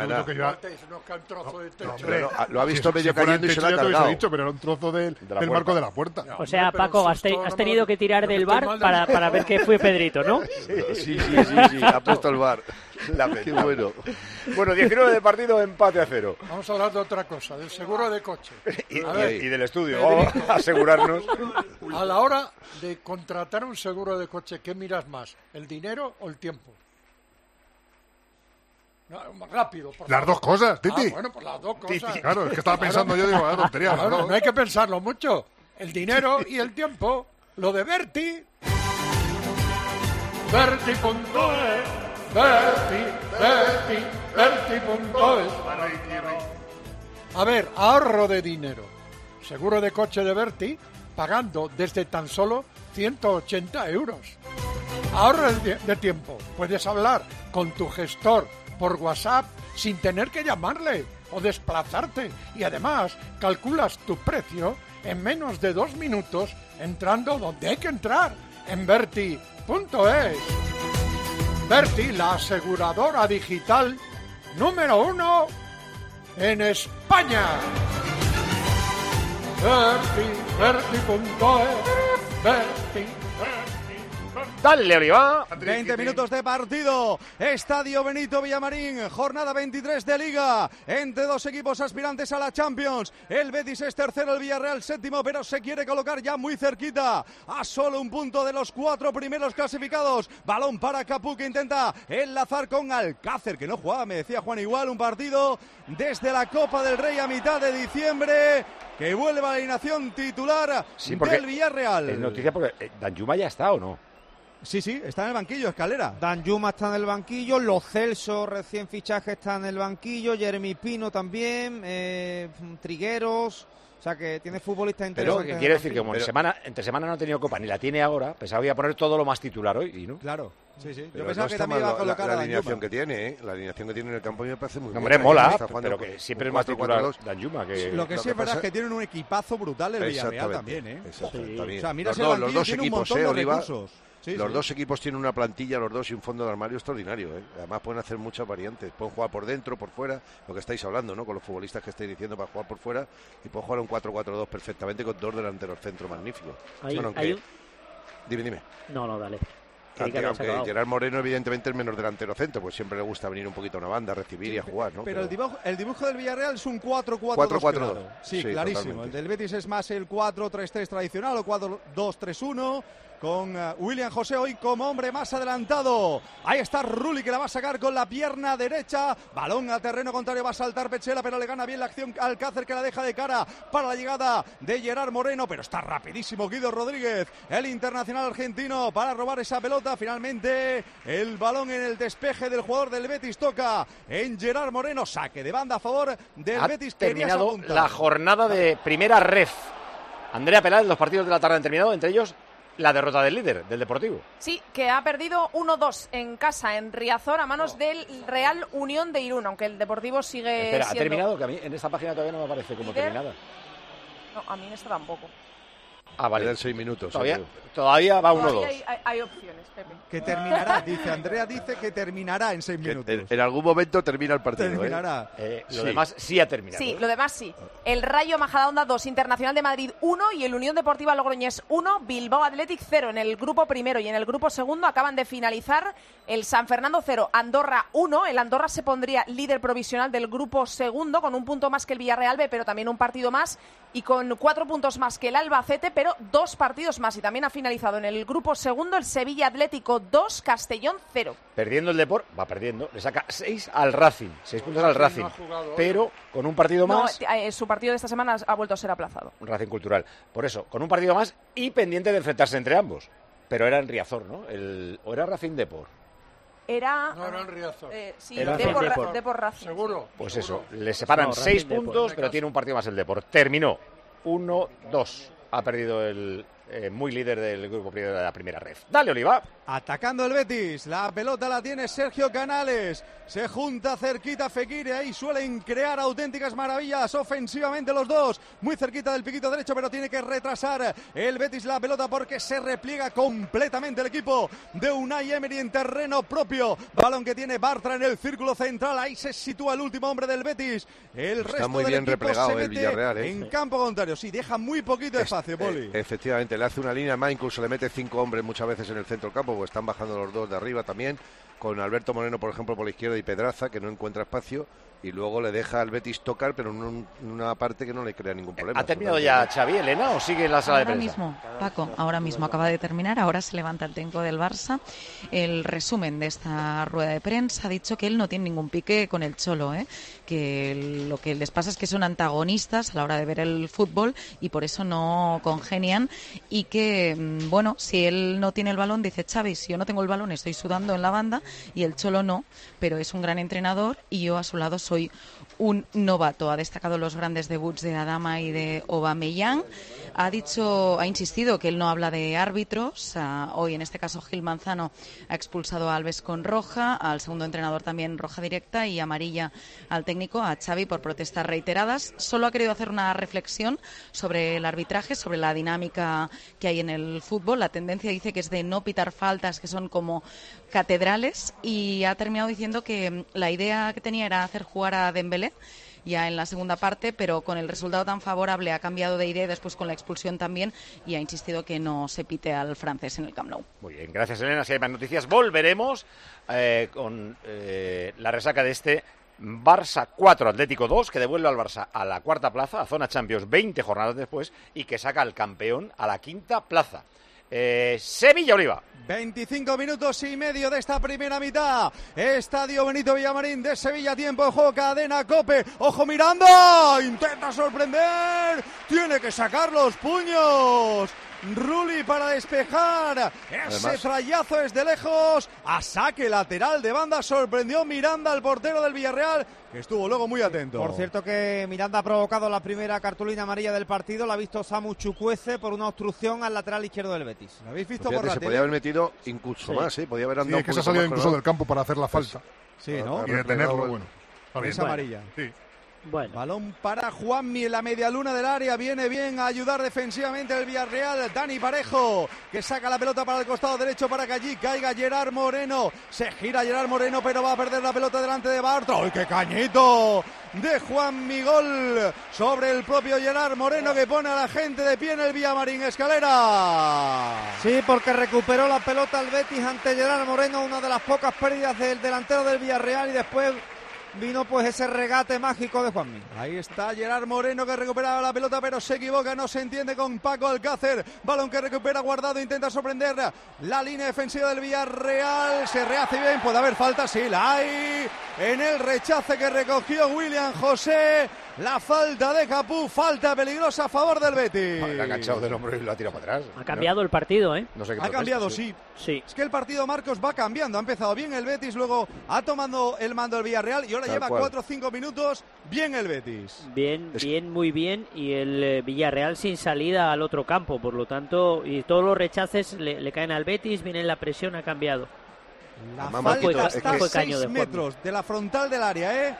Lo ha visto medio cayendo y se la ha cargado. Pero era un trozo del marco de la puerta. O sea, Paco, has tenido que tirar del bar para ver que fue Pedrito, ¿no? Sí. Ha puesto el bar. Qué bueno. Bueno, 19 de partido, empate a 0. Vamos a hablar de otra cosa, del seguro de coche. Y del estudio. Vamos a asegurarnos. A la hora de contratar un seguro de coche, ¿qué miras más? ¿El dinero o el tiempo? No, rápido, por Las favor. dos cosas, Titi. Bueno, pues las dos cosas. Claro, es que estaba pensando yo, digo, tontería, las dos. No hay que pensarlo mucho. El dinero y el tiempo. Lo de Berti. Berti.es. Berti.es. A ver, ahorro de dinero. Seguro de coche de Berti, pagando desde tan solo 180 euros. Ahorro de tiempo. Puedes hablar con tu gestor por WhatsApp sin tener que llamarle o desplazarte. Y además, calculas tu precio en menos de 2 minutos entrando donde hay que entrar, en Berti.es. Berti, la aseguradora digital número 1 en España. Berti.es. Berti. Dale, Oliva. 20 minutos de partido. Estadio Benito Villamarín. Jornada 23 de Liga. Entre dos equipos aspirantes a la Champions. El Betis es tercero, el Villarreal séptimo, pero se quiere colocar ya muy cerquita. A solo un punto de los 4 primeros clasificados. Balón para Capú, que intenta enlazar con Alcácer, que no jugaba, me decía Juan Igual. Un partido desde la Copa del Rey a mitad de diciembre. Que vuelve a la alineación titular del Villarreal. Es noticia porque Danjuma ya está, ¿o no? Sí, está en el banquillo, Escalera. Danjuma está en el banquillo, Lo Celso, recién fichaje, está en el banquillo, Jeremy Pino también, Trigueros, o sea que tiene futbolistas interesantes. Pero que quiere decir que como entre semana no ha tenido Copa, ni la tiene ahora, pensaba que iba a poner todo lo más titular hoy, y no. Claro, sí. Pero yo pensaba no que también iba a colocar la a alineación que tiene, la alineación que tiene en el campo me parece muy bien. Hombre, mola, pero que siempre es más titular Danjuma. Lo que sí es verdad es que tienen un equipazo brutal el Villarreal también, ¿eh? Exactamente. O sea, mira ese banquillo, dos tiene equipos, un montón de Oliva, recursos. Los dos equipos tienen una plantilla, los dos, y un fondo de armario extraordinario, ¿eh? Además pueden hacer muchas variantes, pueden jugar por dentro, por fuera, lo que estáis hablando, ¿no? Con los futbolistas que estáis diciendo para jugar por fuera, y pueden jugar un 4-4-2 perfectamente con dos delanteros centro magníficos. Dime. No, dale. Aunque Gerard Moreno evidentemente es menos delantero centro, pues siempre le gusta venir un poquito a una banda, a recibir y a jugar, ¿no? Pero el dibujo del Villarreal es un 4-4-2. Sí, clarísimo. Totalmente. El del Betis es más el 4-3-3 tradicional o 4-2-3-1. Con William José hoy como hombre más adelantado. Ahí está Rulli, que la va a sacar con la pierna derecha. Balón a terreno contrario, va a saltar Pechela, pero le gana bien la acción Alcácer, que la deja de cara para la llegada de Gerard Moreno. Pero está rapidísimo Guido Rodríguez, el internacional argentino, para robar esa pelota. Finalmente el balón en el despeje del jugador del Betis toca en Gerard Moreno. Saque de banda a favor del Betis. Terminado la jornada de primera ref. Andrea Peláez, los partidos de la tarde han terminado, entre ellos la derrota del líder, del Deportivo. Sí, que ha perdido 1-2 en casa, en Riazor, a manos del Real Unión de Irún, aunque el Deportivo sigue Espera, siendo... ¿ha terminado? Que a mí en esta página todavía no me aparece como ¿líder? terminada. No, a mí en esta tampoco. Ah, vale. Quedan 6 minutos. Todavía va 1-2. Hay opciones, Pepe. Que terminará, dice Andrea, dice que terminará en 6 minutos. En algún momento termina el partido. Terminará. Lo demás sí ha terminado. Sí, lo demás sí. El Rayo Majadahonda 2, Internacional de Madrid 1 y el Unión Deportiva Logroñés 1, Bilbao Athletic 0 en el grupo primero, y en el grupo segundo acaban de finalizar el San Fernando 0, Andorra 1. El Andorra se pondría líder provisional del grupo segundo con un punto más que el Villarreal B, pero también un partido más, y con 4 puntos más que el Albacete, pero 2 partidos más. Y también ha finalizado en el grupo segundo el Sevilla Atlético 2, Castellón 0. Perdiendo el Depor, va perdiendo, le saca 6 al Racing, 6 puntos al Racing, pero con un partido más... Su partido de esta semana ha vuelto a ser aplazado. Un Racing Cultural. Por eso, con un partido más y pendiente de enfrentarse entre ambos. Pero era en Riazor, ¿no? ¿O era Racing Depor? No, era en Riazor. Sí, Depor Racing. ¿Seguro? Pues eso, le separan 6 puntos, pero tiene un partido más el Depor. Terminó 1-2. Ha perdido el muy líder del grupo primero de la primera ref. Dale, Oliva. Atacando el Betis, la pelota la tiene Sergio Canales, se junta cerquita Fekir y ahí suelen crear auténticas maravillas ofensivamente los dos, muy cerquita del piquito derecho, pero tiene que retrasar el Betis la pelota porque se repliega completamente el equipo de Unai Emery en terreno propio. Balón que tiene Bartra en el círculo central, ahí se sitúa el último hombre del Betis. El Está resto muy del bien equipo replegado se mete el Villarreal, en campo contrario, sí, deja muy poquito espacio, Poli. Efectivamente, le hace una línea más, incluso le mete 5 hombres muchas veces en el centro del campo, porque están bajando los dos de arriba también. con Alberto Moreno, por ejemplo, por la izquierda y Pedraza, que no encuentra espacio, y luego le deja al Betis tocar, pero en una parte que no le crea ningún problema. ¿Ha terminado ya Xavi, Elena, o sigue en la sala de prensa? Ahora mismo, Paco, ahora mismo acaba de terminar, ahora se levanta el técnico del Barça. El resumen de esta rueda de prensa ha dicho que él no tiene ningún pique con el Cholo, que lo que les pasa es que son antagonistas a la hora de ver el fútbol y por eso no congenian, y que, bueno, si él no tiene el balón, dice Xavi, si yo no tengo el balón estoy sudando en la banda y el Cholo no, pero es un gran entrenador y yo a su lado soy un novato. Ha destacado los grandes debuts de Adama y de Aubameyang. Ha insistido que él no habla de árbitros. Hoy, en este caso, Gil Manzano ha expulsado a Alves con roja, al segundo entrenador también roja directa y amarilla al técnico, a Xavi, por protestas reiteradas. Solo ha querido hacer una reflexión sobre el arbitraje, sobre la dinámica que hay en el fútbol. La tendencia, dice, que es de no pitar faltas, que son como catedrales, y ha terminado diciendo que la idea que tenía era hacer jugar a Dembélé ya en la segunda parte, pero con el resultado tan favorable ha cambiado de idea, después con la expulsión también, y ha insistido que no se pite al francés en el Camp Nou. Muy bien, gracias, Elena. Si hay más noticias volveremos con la resaca de este Barça 4, Atlético 2, que devuelve al Barça a la cuarta plaza, a zona Champions 20 jornadas después, y que saca al campeón a la quinta plaza. Sevilla-Oliva. 25 minutos y medio de esta primera mitad. Estadio Benito Villamarín de Sevilla, tiempo de juego, cadena COPE. ¡Ojo Miranda! Intenta sorprender. Tiene que sacar los puños. Rulli para despejar. Ese trayazo desde lejos. A saque lateral de banda. Sorprendió Miranda, el portero del Villarreal, que estuvo luego muy atento. Por cierto que Miranda ha provocado la primera cartulina amarilla del partido. La ha visto Samu Chukwueze por una obstrucción al lateral izquierdo del Betis. ¿Lo habéis visto? Pues por la se tele? podía haber metido incluso más, podía haber andado. Sí, que se ha salido incluso del campo para hacer la falta. Sí, ¿no? Y detenerlo, bueno. Es amarilla. Sí. Bueno. Balón para Juanmi en la media luna del área. Viene bien a ayudar defensivamente el Villarreal. Dani Parejo, que saca la pelota para el costado derecho para que allí caiga Gerard Moreno. Se gira Gerard Moreno, pero va a perder la pelota delante de Bartra. ¡Ay, qué cañito! De Juanmi, gol sobre el propio Gerard Moreno, que pone a la gente de pie en el Villamarín. Escalera. Sí, porque recuperó la pelota el Betis ante Gerard Moreno, una de las pocas pérdidas del delantero del Villarreal, y después vino pues ese regate mágico de Juanmi. Ahí está Gerard Moreno, que recuperaba la pelota, pero se equivoca, no se entiende con Paco Alcácer. Balón que recupera Guardado, intenta sorprender la línea defensiva del Villarreal. Se rehace bien, puede haber falta, sí, la hay. En el rechace que recogió William José. La falta de Capú, falta peligrosa a favor del Betis. Le ha enganchado del hombro y lo ha tirado para atrás. Ha cambiado el partido, No sé qué ha cambiado, sí. Es que el partido, Marcos, va cambiando. Ha empezado bien el Betis, luego ha tomado el mando el Villarreal y ahora lleva 4 o 5 minutos bien el Betis. Bien, muy bien. Y el Villarreal sin salida al otro campo, por lo tanto, y todos los rechaces le caen al Betis, viene la presión, ha cambiado. La falta está a 6 metros de la frontal del área,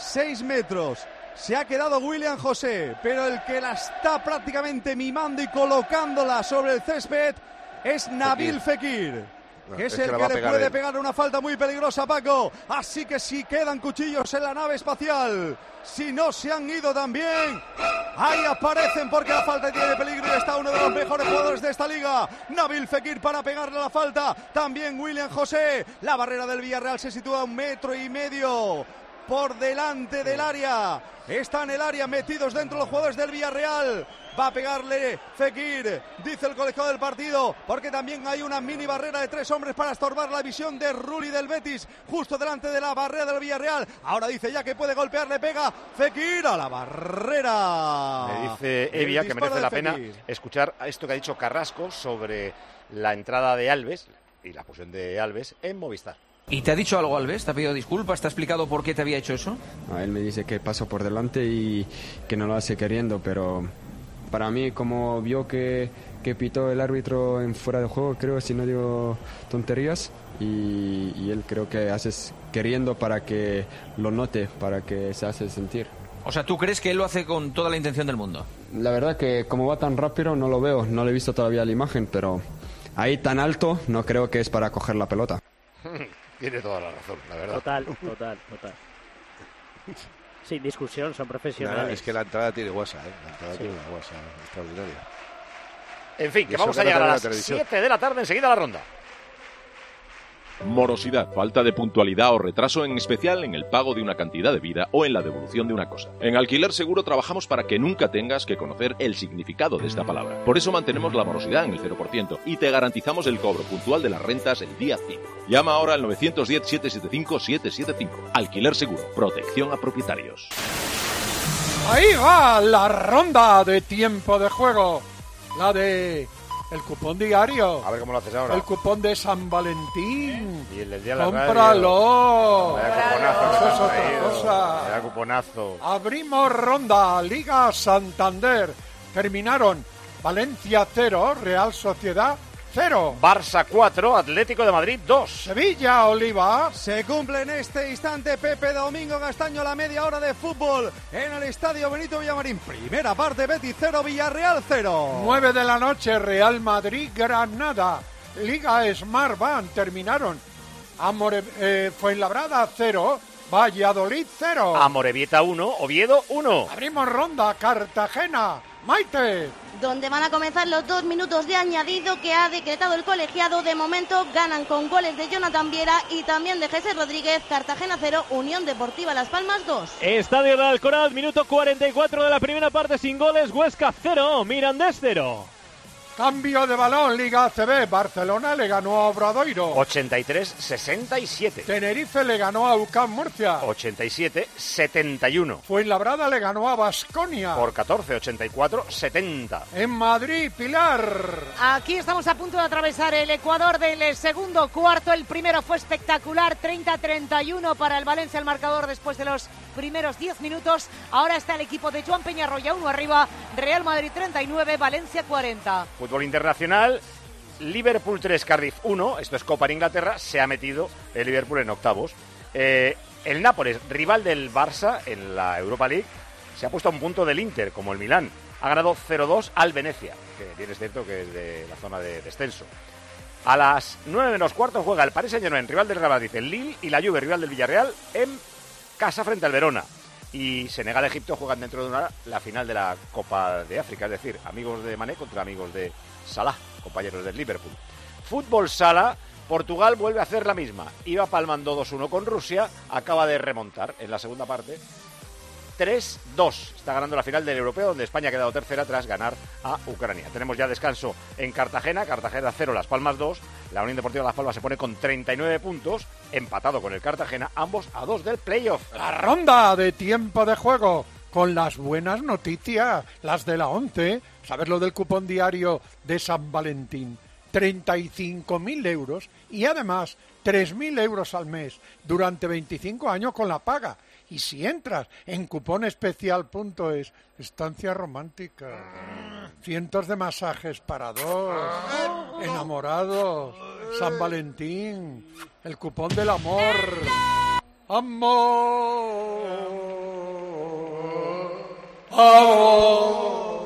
6 metros. Se ha quedado William José, pero el que la está prácticamente mimando y colocándola sobre el césped es Nabil Fekir, que es el que le puede pegar una falta muy peligrosa, Paco. Así que si quedan cuchillos en la nave espacial, si no se han ido también, ahí aparecen, porque la falta tiene peligro y está uno de los mejores jugadores de esta liga, Nabil Fekir, para pegarle la falta. También William José. La barrera del Villarreal se sitúa a 1,5 metros por delante del área. Están en el área metidos dentro los jugadores del Villarreal. Va a pegarle Fekir, dice el colegiado del partido, porque también hay una mini barrera de 3 hombres para estorbar la visión de Rulli del Betis, justo delante de la barrera del Villarreal. Ahora dice ya que puede golpear, le pega Fekir a la barrera. Me dice Evia que merece la pena escuchar esto que ha dicho Carrasco sobre la entrada de Alves y la posición de Alves en Movistar. ¿Y te ha dicho algo Alves? ¿Te ha pedido disculpas? ¿Te ha explicado por qué te había hecho eso? Él me dice que pasó por delante y que no lo hace queriendo, pero para mí, como vio que pitó el árbitro en fuera de juego, creo, si no digo tonterías, y él creo que hace queriendo para que lo note, para que se hace sentir. O sea, ¿tú crees que él lo hace con toda la intención del mundo? La verdad que como va tan rápido no lo veo, no le he visto todavía la imagen, pero ahí tan alto no creo que es para coger la pelota. Tiene toda la razón, la verdad. Total. Sin discusión, son profesionales. Es que la entrada tiene guasa, La entrada tiene una guasa extraordinaria. En fin, que vamos a llegar a las 7 de la tarde, enseguida la ronda. Morosidad, falta de puntualidad o retraso, en especial en el pago de una cantidad de vida o en la devolución de una cosa. En Alquiler Seguro trabajamos para que nunca tengas que conocer el significado de esta palabra. Por eso mantenemos la morosidad en el 0% y te garantizamos el cobro puntual de las rentas el día 5. Llama ahora al 910-775-775. Alquiler Seguro, protección a propietarios. Ahí va la ronda de tiempo de juego. La de el cupón diario. A ver cómo lo haces ahora. El cupón de San Valentín. Y el del día de la ¡cómpralo! Vaya cuponazo. Eso es otra cosa. Vaya cuponazo. Abrimos ronda. Liga Santander. Terminaron Valencia 0, Real Sociedad 0. Barça 4, Atlético de Madrid 2. Sevilla, Oliva. Se cumple en este instante Pepe Domingo Castaño la media hora de fútbol en el Estadio Benito Villamarín. Primera parte, Betis 0, Villarreal 0. 9 de la noche, Real Madrid, Granada. Liga Smart Band. Terminaron Fuenlabrada 0, Valladolid 0. Amorebieta 1, Oviedo 1. Abrimos ronda, Cartagena. Maite. Donde van a comenzar los 2 minutos de añadido que ha decretado el colegiado. De momento ganan con goles de Jonathan Viera y también de Jesús Rodríguez. Cartagena 0, Unión Deportiva Las Palmas 2. Estadio del Alcoraz, minuto 44 de la primera parte sin goles. Huesca 0, Mirandés 0. Cambio de balón, Liga ACB. Barcelona le ganó a Obradoiro. 83-67. Tenerife le ganó a UCAM Murcia. 87-71. Fuenlabrada le ganó a Baskonia. Por 14, 84-70. En Madrid, Pilar. Aquí estamos a punto de atravesar el Ecuador del segundo cuarto. El primero fue espectacular, 30-31 para el Valencia, el marcador después de los primeros 10 minutos. Ahora está el equipo de Joan Peñarroya 1 arriba, Real Madrid 39, Valencia 40. Fútbol internacional, Liverpool 3, Cardiff 1, esto es Copa en Inglaterra, se ha metido el Liverpool en octavos. El Nápoles, rival del Barça en la Europa League, se ha puesto a un punto del Inter, como el Milán. Ha ganado 0-2 al Venecia, que bien es cierto que es de la zona de descenso. A las 9 menos cuarto juega el Paris Saint-Germain, rival del Real Madrid, el Lille, y la Juve, rival del Villarreal, en casa frente al Verona. Y Senegal y Egipto juegan dentro de una hora la final de la Copa de África, es decir, amigos de Mané contra amigos de Salah, compañeros del Liverpool. Fútbol sala, Portugal vuelve a hacer la misma. Iba palmando 2-1 con Rusia, acaba de remontar en la segunda parte. 3-2. Está ganando la final del Europeo, donde España ha quedado tercera tras ganar a Ucrania. Tenemos ya descanso en Cartagena. Cartagena 0, Las Palmas 2. La Unión Deportiva Las Palmas se pone con 39 puntos, empatado con el Cartagena, ambos a 2 del playoff. La ronda de tiempo de juego con las buenas noticias, las de la 11. ¿Sabes lo del cupón diario de San Valentín? 35.000 euros y además 3.000 euros al mes durante 25 años con la paga. Y si entras en cuponespecial.es, estancia romántica, cientos de masajes para dos, enamorados, San Valentín, el cupón del amor. Amor. Amor.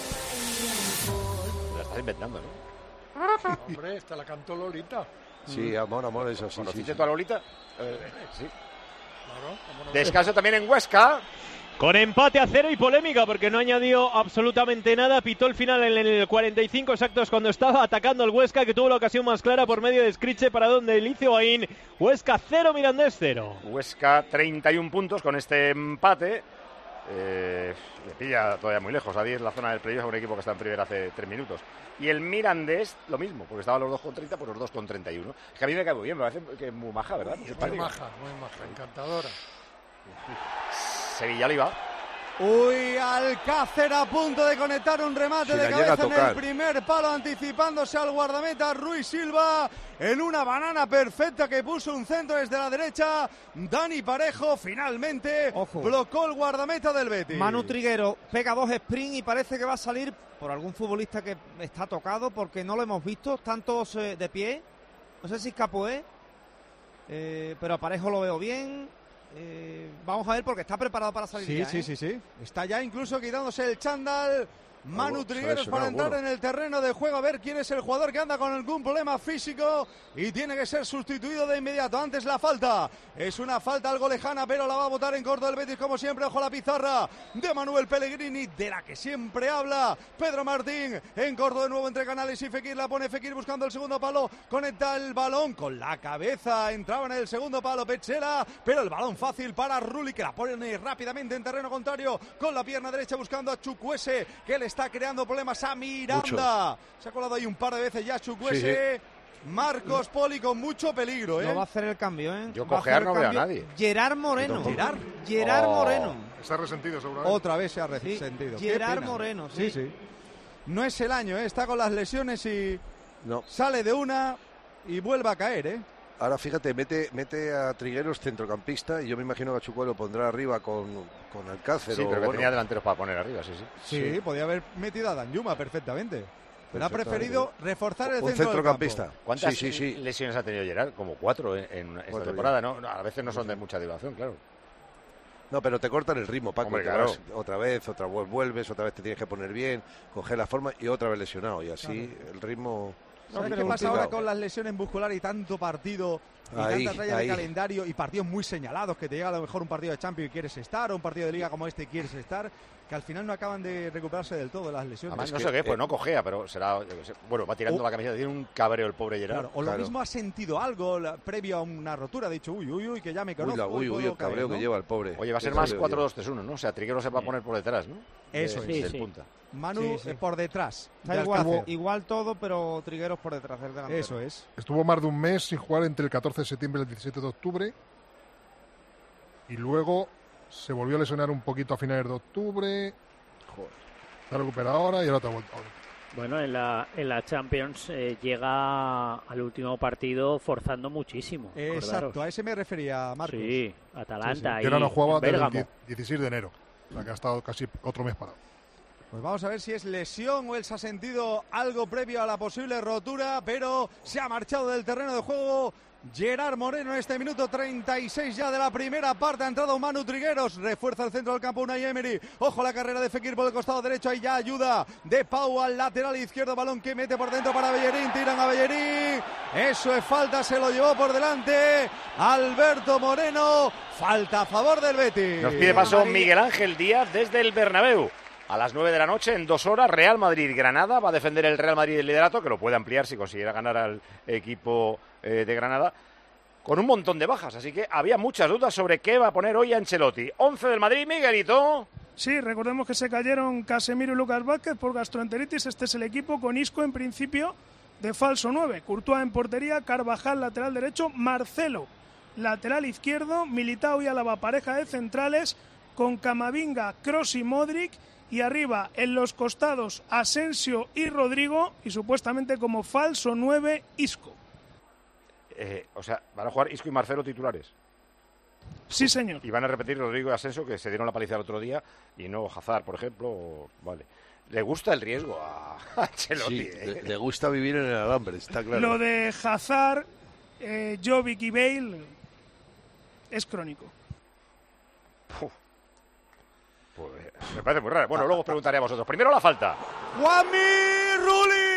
La estás inventando, ¿no? Hombre, esta la cantó Lolita. Sí, amor, amor, eso sí. ¿Conociste tú a Lolita? Sí. Claro, Descanso también en Huesca. Con empate a 0 y polémica porque no añadió absolutamente nada. Pitó el final en el 45 exactos cuando estaba atacando el Huesca, que tuvo la ocasión más clara por medio de Scriche para donde Elicio Aín. Huesca 0, Mirandés 0. Huesca 31 puntos con este empate. Le pilla todavía muy lejos. A 10 la zona del playoff, un equipo que está en primera hace 3 minutos. Y el Mirandés, lo mismo, porque estaban los dos con 30, pues los dos con 31. Es que a mí me cae muy bien, me parece que es muy maja, ¿verdad? Muy maja, encantadora. Sevilla Oliva. Uy, Alcácer a punto de conectar un remate de cabeza en el primer palo, anticipándose al guardameta Ruiz Silva en una banana perfecta que puso un centro desde la derecha. Dani Parejo finalmente bloqueó el guardameta del Betis. Manu Triguero pega 2 sprint y parece que va a salir por algún futbolista que está tocado, porque no lo hemos visto, están todos de pie. No sé si es Capoé, pero a Parejo lo veo bien. Vamos a ver porque está preparado para salir. Sí. Está ya incluso quitándose el chándal Manu Trigueros para entrar en el terreno de juego, a ver quién es el jugador que anda con algún problema físico y tiene que ser sustituido de inmediato. Antes la falta, es una falta algo lejana, pero la va a botar en corto el Betis como siempre. Ojo a la pizarra de Manuel Pellegrini, de la que siempre habla Pedro Martín. En corto de nuevo entre Canales y Fekir, la pone Fekir buscando el segundo palo, conecta el balón con la cabeza, entraba en el segundo palo Petzela, pero el balón fácil para Rulli, que la pone rápidamente en terreno contrario con la pierna derecha buscando a Chukwueze, que le está creando problemas a Miranda. Mucho. Se ha colado ahí un par de veces ya Chukwueze. Sí. Marcos Poli con mucho peligro, No va a hacer el cambio, Yo cojear no veo a nadie. Gerard Moreno. Gerard Moreno. Se ha resentido seguramente. Otra vez se ha resentido. Gerard Moreno, sí. No es el año, está con las lesiones y sale de una y vuelve a caer, Ahora fíjate, mete a Trigueros centrocampista y yo me imagino que a Chukwueze lo pondrá arriba con Alcácer. Sí, pero que tenía delanteros para poner arriba, sí, podía haber metido a Danjuma perfectamente. Pero ha preferido reforzar el centrocampista. ¿Cuántas lesiones ha tenido Gerard? Como 4 en esta temporada, ¿no? A veces no son de mucha duración, claro. No, pero te cortan el ritmo, Paco. Hombre, claro. Otra vez vuelves, otra vez te tienes que poner bien, coger la forma y otra vez lesionado. Y así el ritmo... ¿Sabes qué pasa ahora con las lesiones musculares y tanto partido y tanta raya de calendario y partidos muy señalados, que te llega a lo mejor un partido de Champions y quieres estar, o un partido de Liga como este y quieres estar, que al final no acaban de recuperarse del todo de las lesiones? Además, no sé qué, pues no cojea, pero será, bueno, va tirando la camiseta, tiene un cabreo el pobre Gerard. Claro, o lo mismo ha sentido algo previo a una rotura, ha dicho, uy, que ya me conozco. Uy, el cabreo que lleva el pobre. Oye, va a ser más 4-2-3-1, ¿no? O sea, Trigueros se va a poner por detrás, ¿no? Eso es. Del punta. Manu por detrás. Igual todo, pero Trigueros por detrás del delantero. Eso es. Estuvo más de un mes sin jugar entre el 14 de septiembre y el 17 de octubre. Y luego se volvió a lesionar un poquito a finales de octubre. Se ha recuperado ahora y ahora te ha vuelto. Bueno, en la Champions llega al último partido forzando muchísimo. Exacto, a ese me refería, Marcos. Sí, Atalanta. Que ahora no jugaba desde el 16 de enero. O sea, que ha estado casi otro mes parado. Pues vamos a ver si es lesión o él se ha sentido algo previo a la posible rotura, pero se ha marchado del terreno de juego Gerard Moreno en este minuto 36 ya de la primera parte. Ha entrado Manu Trigueros, refuerza el centro del campo Unai Emery. Ojo a la carrera de Fekir por el costado derecho, ahí ya ayuda de Pau al lateral izquierdo, balón que mete por dentro para Bellerín, tiran a Bellerín, eso es falta, se lo llevó por delante Alberto Moreno, falta a favor del Betis. Nos pide paso Miguel Ángel Díaz desde el Bernabéu. A las 9 de la noche, en 2 horas, Real Madrid-Granada. Va a defender el Real Madrid el liderato, que lo puede ampliar si consiguiera ganar al equipo de Granada, con un montón de bajas. Así que había muchas dudas sobre qué va a poner hoy Ancelotti. 11 del Madrid, Miguelito. Sí, recordemos que se cayeron Casemiro y Lucas Vázquez por gastroenteritis. Este es el equipo con Isco en principio de falso 9. Courtois en portería, Carvajal lateral derecho, Marcelo lateral izquierdo, Militao y Álava pareja de centrales, con Camavinga, Kroos y Modric. Y arriba, en los costados, Asensio y Rodrigo, y supuestamente como falso 9, Isco. O sea, ¿van a jugar Isco y Marcelo titulares? Sí, señor. Y van a repetir Rodrigo y Asensio, que se dieron la paliza el otro día, y no Hazard, por ejemplo. Vale. Le gusta el riesgo a Ancelotti. Sí, le gusta vivir en el alambre, está claro. Lo de Hazard, Jovic y Bale es crónico. Pues me parece muy raro. Bueno, luego os preguntaré a vosotros. Primero la falta. Juanmi Rulli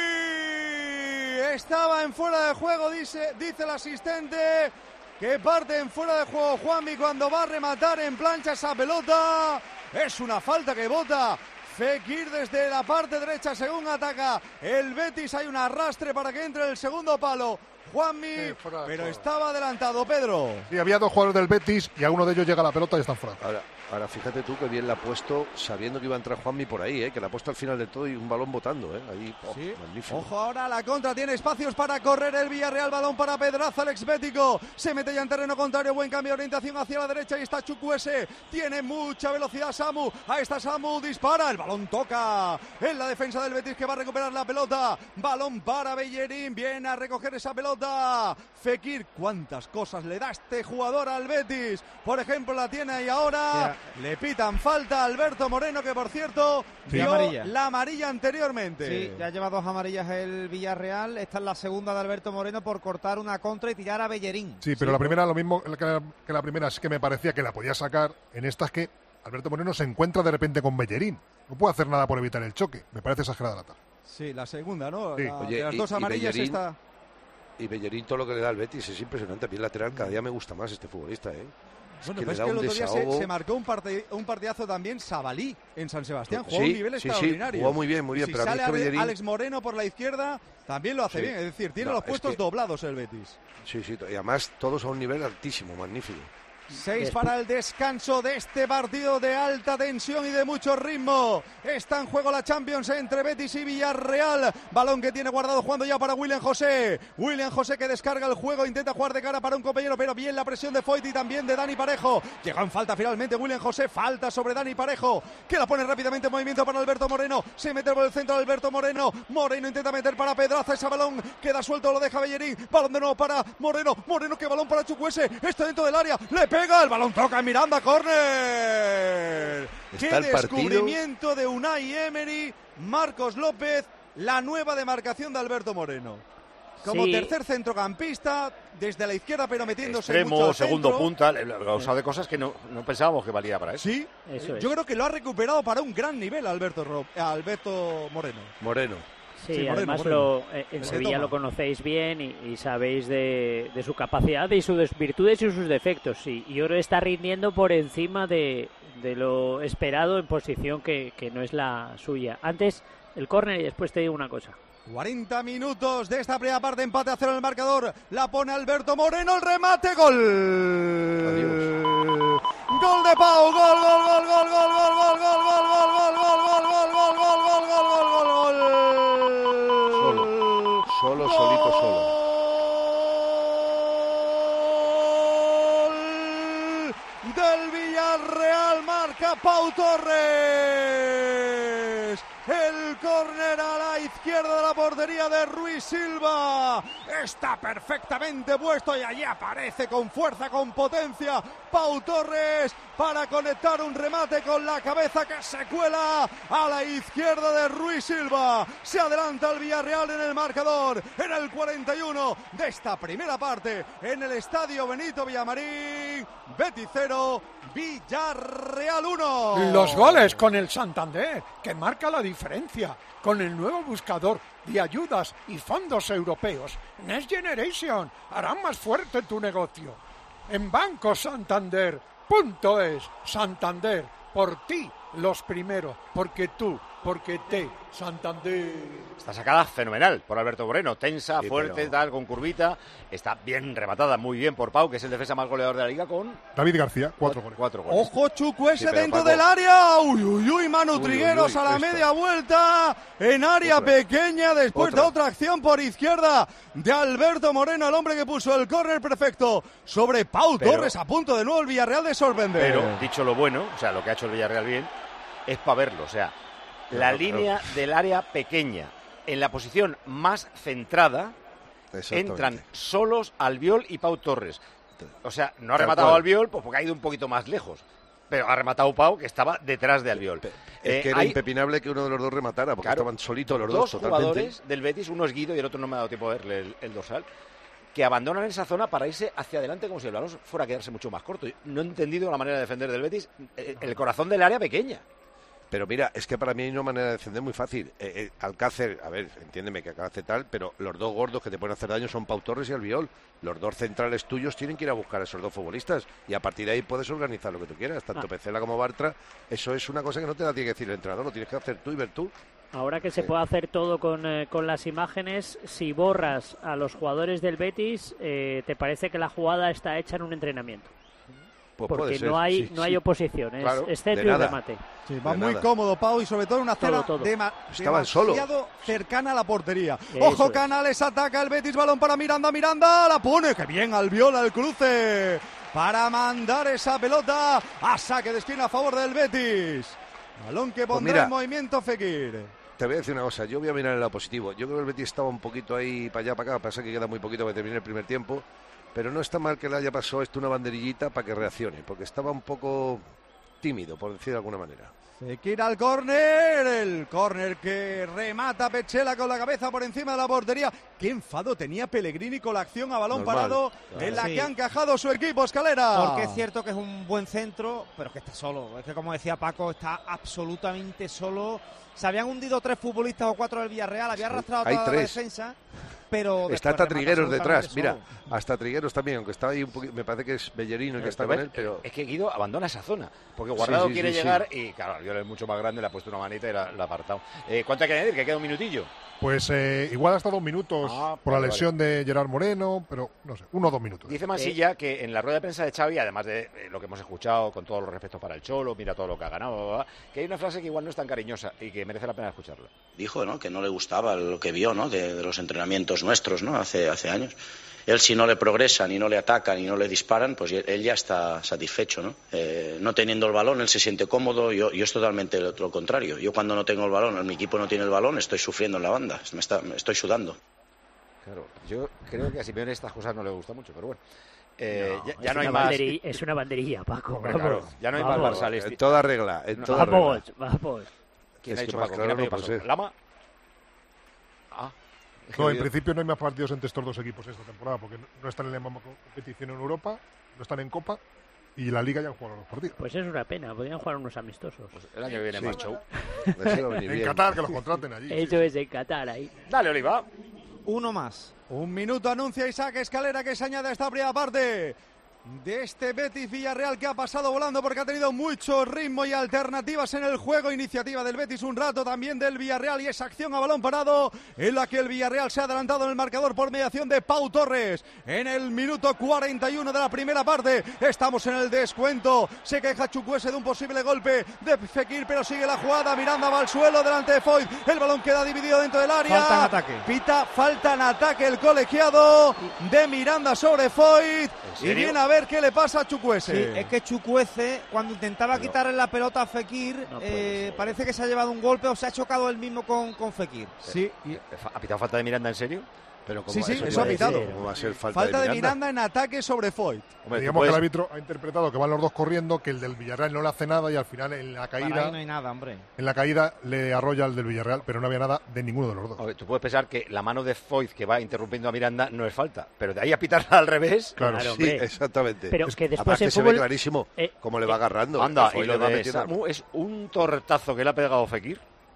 estaba en fuera de juego, dice el asistente, que parte en fuera de juego Juanmi cuando va a rematar en plancha esa pelota. Es una falta que bota Fekir desde la parte derecha según ataca el Betis. Hay un arrastre para que entre el segundo palo Juanmi, pero estaba adelantado Pedro. Sí, había 2 jugadores del Betis y a uno de ellos llega la pelota y están fuera. Ahora fíjate tú que bien la ha puesto sabiendo que iba a entrar Juanmi por ahí, que la ha puesto al final del todo y un balón botando, ahí, sí. Magnífico. Ojo ahora la contra, tiene espacios para correr el Villarreal, balón para Pedraza, el exbético, se mete ya en terreno contrario, buen cambio de orientación hacia la derecha y está Chukwueze, tiene mucha velocidad Samu, ahí está Samu, dispara, el balón toca en la defensa del Betis que va a recuperar la pelota, balón para Bellerín, viene a recoger esa pelota, Fekir, cuántas cosas le da este jugador al Betis, por ejemplo la tiene ahí ahora. Le pitan falta a Alberto Moreno, que por cierto vio la amarilla anteriormente. Sí, ya lleva 2 amarillas el Villarreal. Esta es la segunda de Alberto Moreno por cortar una contra y tirar a Bellerín. Sí, pero la primera, lo mismo que la primera, es que me parecía que la podía sacar. En esta es que Alberto Moreno se encuentra de repente con Bellerín. No puede hacer nada por evitar el choque. Me parece exagerada la tarde. Sí, la segunda, ¿no? Sí. Oye, de las dos amarillas Bellerín, está... Y Bellerín, todo lo que le da al Betis es impresionante. A mí el lateral cada día me gusta más este futbolista, ¿eh? Bueno, pero es que el otro día se marcó un partidazo también Sabalí en San Sebastián. Jugó a un nivel extraordinario. Sí, jugó muy bien, muy bien. Si pero sale a mí Bellerín... Alex Moreno por la izquierda, también lo hace bien. Es decir, tiene los puestos doblados el Betis. Sí, y además todos a un nivel altísimo, magnífico. 6 para el descanso de este partido de alta tensión y de mucho ritmo. Está en juego la Champions entre Betis y Villarreal. Balón que tiene guardado jugando ya para William José. William José que descarga el juego, intenta jugar de cara para un compañero, pero bien la presión de Foyt y también de Dani Parejo. Llegó en falta finalmente William José, falta sobre Dani Parejo, que la pone rápidamente en movimiento para Alberto Moreno. Se mete por el centro de Alberto Moreno. Moreno intenta meter para Pedraza, ese balón queda suelto, lo deja Bellerín. Balón de nuevo para Moreno. Moreno, que balón para Chukwueze. Está dentro del área, le pega, el balón toca en Miranda, córner. Qué descubrimiento de Unai Emery, Marcos López, la nueva demarcación de Alberto Moreno. Como tercer centrocampista, desde la izquierda, pero metiéndose extremo, mucho al segundo centro. punta, o sea, de cosas que no pensábamos que valía para eso. Sí, eso es. Yo creo que lo ha recuperado para un gran nivel Alberto Moreno. Sí, además en Sevilla lo conocéis bien y sabéis de su capacidad, de sus virtudes y sus defectos. Sí. Y ahora está rindiendo por encima de lo esperado en posición que no es la suya. Antes el córner y después te digo una cosa. 40 minutos de esta primera parte, empate a 0 en el marcador. La pone Alberto Moreno, el remate, gol. Adiós. Gol de Pau, gol. Solito. Del Villarreal, marca Pau Torres. El córner a la izquierda de la portería de Ruiz Silva. Está perfectamente puesto y allí aparece con fuerza, con potencia Pau Torres para conectar un remate con la cabeza que se cuela a la izquierda de Ruiz Silva. Se adelanta el Villarreal en el marcador en el 41 de esta primera parte en el Estadio Benito Villamarín. Betis 0, Villarreal 1. Los goles con el Santander, que marca la diferencia con el nuevo buscador de ayudas y fondos europeos. Next Generation harán más fuerte tu negocio. En bancosantander.es. Santander, por ti los primeros, porque Santander. Está sacada fenomenal por Alberto Moreno, tensa, fuerte, tal, con curvita. Está bien rematada, muy bien por Pau, que es el defensa más goleador de la liga, con David García, 4 goles. Ojo, Chukwueze dentro del área. Manu Trigueros a la media vuelta en área pequeña después de otra acción por izquierda de Alberto Moreno, el hombre que puso el córner perfecto sobre Pau Torres, a punto de nuevo el Villarreal de sorprender. Pero, dicho lo bueno, o sea, lo que ha hecho el Villarreal bien, es para verlo, o sea, la línea del área pequeña, en la posición más centrada, entran solos Albiol y Pau Torres. O sea, no ha rematado Albiol pues porque ha ido un poquito más lejos, pero ha rematado Pau, que estaba detrás de Albiol. Es que era impepinable que uno de los dos rematara, porque estaban solitos los dos totalmente. Dos jugadores del Betis, uno es Guido y el otro no me ha dado tiempo de verle el dorsal, que abandonan esa zona para irse hacia adelante como si el balón fuera a quedarse mucho más corto. No he entendido la manera de defender del Betis, el corazón del área pequeña. Pero mira, es que para mí hay una manera de defender muy fácil. Alcácer, a ver, entiéndeme que Alcácer tal, pero los dos gordos que te pueden hacer daño son Pau Torres y Albiol. Los dos centrales tuyos tienen que ir a buscar a esos dos futbolistas y a partir de ahí puedes organizar lo que tú quieras, tanto Pecela como Bartra. Eso es una cosa que no te la tiene que decir el entrenador, lo tienes que hacer tú y ver tú. Ahora que se puede hacer todo con las imágenes, si borras a los jugadores del Betis, ¿te parece que la jugada está hecha en un entrenamiento? Porque no hay oposición, es centro y remate. Sí, va muy cómodo Pau y sobre todo en una zona demasiado cercana a la portería. Ojo, Canales, ataca el Betis, balón para Miranda, la pone, que bien Albiol al cruce para mandar esa pelota a saque de esquina a favor del Betis. Balón que pondrá en movimiento Fekir. Te voy a decir una cosa, yo voy a mirar en lo positivo. Yo creo que el Betis estaba un poquito ahí para allá, para acá, pasa que queda muy poquito para terminar el primer tiempo. Pero no está mal que le haya pasado esto una banderillita para que reaccione, porque estaba un poco tímido, por decir de alguna manera. Fekir al córner, el córner que remata Petzela con la cabeza por encima de la portería. Qué enfado tenía Pellegrini con la acción a balón Normal, parado en la que ha encajado su equipo, Escalera. Porque es cierto que es un buen centro, pero que está solo. Es que, como decía Paco, está absolutamente solo. Se habían hundido 3 futbolistas o 4 del Villarreal, había arrastrado toda la defensa. Pero está hasta Trigueros detrás, mira, hasta Trigueros también, aunque está ahí un poquito, me parece que es Bellerino el que está con él, pero... Es que Guido abandona esa zona, porque Guardado quiere llegar y, claro, yo le es mucho más grande, le ha puesto una manita y la ha apartado. ¿Cuánto hay que añadir? Que queda un minutillo. Pues igual hasta 2 minutos por la lesión de Gerard Moreno, pero no sé, 1 o 2 minutos. Dice Mansilla que en la rueda de prensa de Xavi, además de lo que hemos escuchado con todos los respetos para el Cholo, mira todo lo que ha ganado, que hay una frase que igual no es tan cariñosa y que merece la pena escucharla. Dijo, ¿no?, que no le gustaba lo que vio, ¿no?, de los entrenamientos nuestros, ¿no?, hace años. Él, si no le progresan y no le atacan y no le disparan, pues él ya está satisfecho, ¿no? No teniendo el balón, él se siente cómodo. Yo es totalmente lo contrario. Yo, cuando no tengo el balón, mi equipo no tiene el balón, estoy sufriendo en la banda, me estoy sudando. Claro, yo creo que a Simeone estas cosas no le gusta mucho, pero bueno. Ya no hay más. Es una banderilla, Paco. Hombre, claro, ya no hay más Barça. En toda regla, Vamos. ¿Quién ha dicho Paco? ¿Quién ha pedido paso? ¿Lama? No, en principio no hay más partidos entre estos dos equipos esta temporada, porque no están en la misma competición en Europa, no están en Copa, y la Liga ya han jugado los partidos. Pues es una pena, podrían jugar unos amistosos. Pues el año que viene más show. En Qatar, que los contraten allí. Eso es, en Qatar, ahí. Dale, Oliva. Uno más. Un minuto anuncia Isaac Escalera que se añade a esta primera parte de este Betis Villarreal, que ha pasado volando porque ha tenido mucho ritmo y alternativas en el juego. Iniciativa del Betis un rato, también del Villarreal, y esa acción a balón parado en la que el Villarreal se ha adelantado en el marcador por mediación de Pau Torres en el minuto 41 de la primera parte. Estamos en el descuento, se queja Chukwueze de un posible golpe de Fekir, pero sigue la jugada. Miranda va al suelo delante de Foyt, el balón queda dividido dentro del área. Falta en ataque. Pita falta en ataque el colegiado de Miranda sobre Foyt, y viene a ver qué le pasa a Chukwueze. Sí, es que Chukwueze, cuando intentaba quitarle la pelota a Fekir, parece que se ha llevado un golpe o se ha chocado él mismo con Fekir. Sí. ¿Ha pitado falta de Miranda en serio? Pero sí, eso ha pitado. ¿Cómo va a ser falta de Miranda en ataque sobre Foyt? Digamos que el árbitro ha interpretado que van los dos corriendo, que el del Villarreal no le hace nada, y al final en la caída... Ahí no hay nada, hombre. En la caída le arrolla al del Villarreal, pero no había nada de ninguno de los dos. Oye, tú puedes pensar que la mano de Foyt, que va interrumpiendo a Miranda, no es falta, pero de ahí a pitarla al revés... Claro, sí, exactamente. Pero que después que se ve clarísimo cómo le va agarrando. Anda, y lo de Samu es un tortazo que le ha pegado Fekir.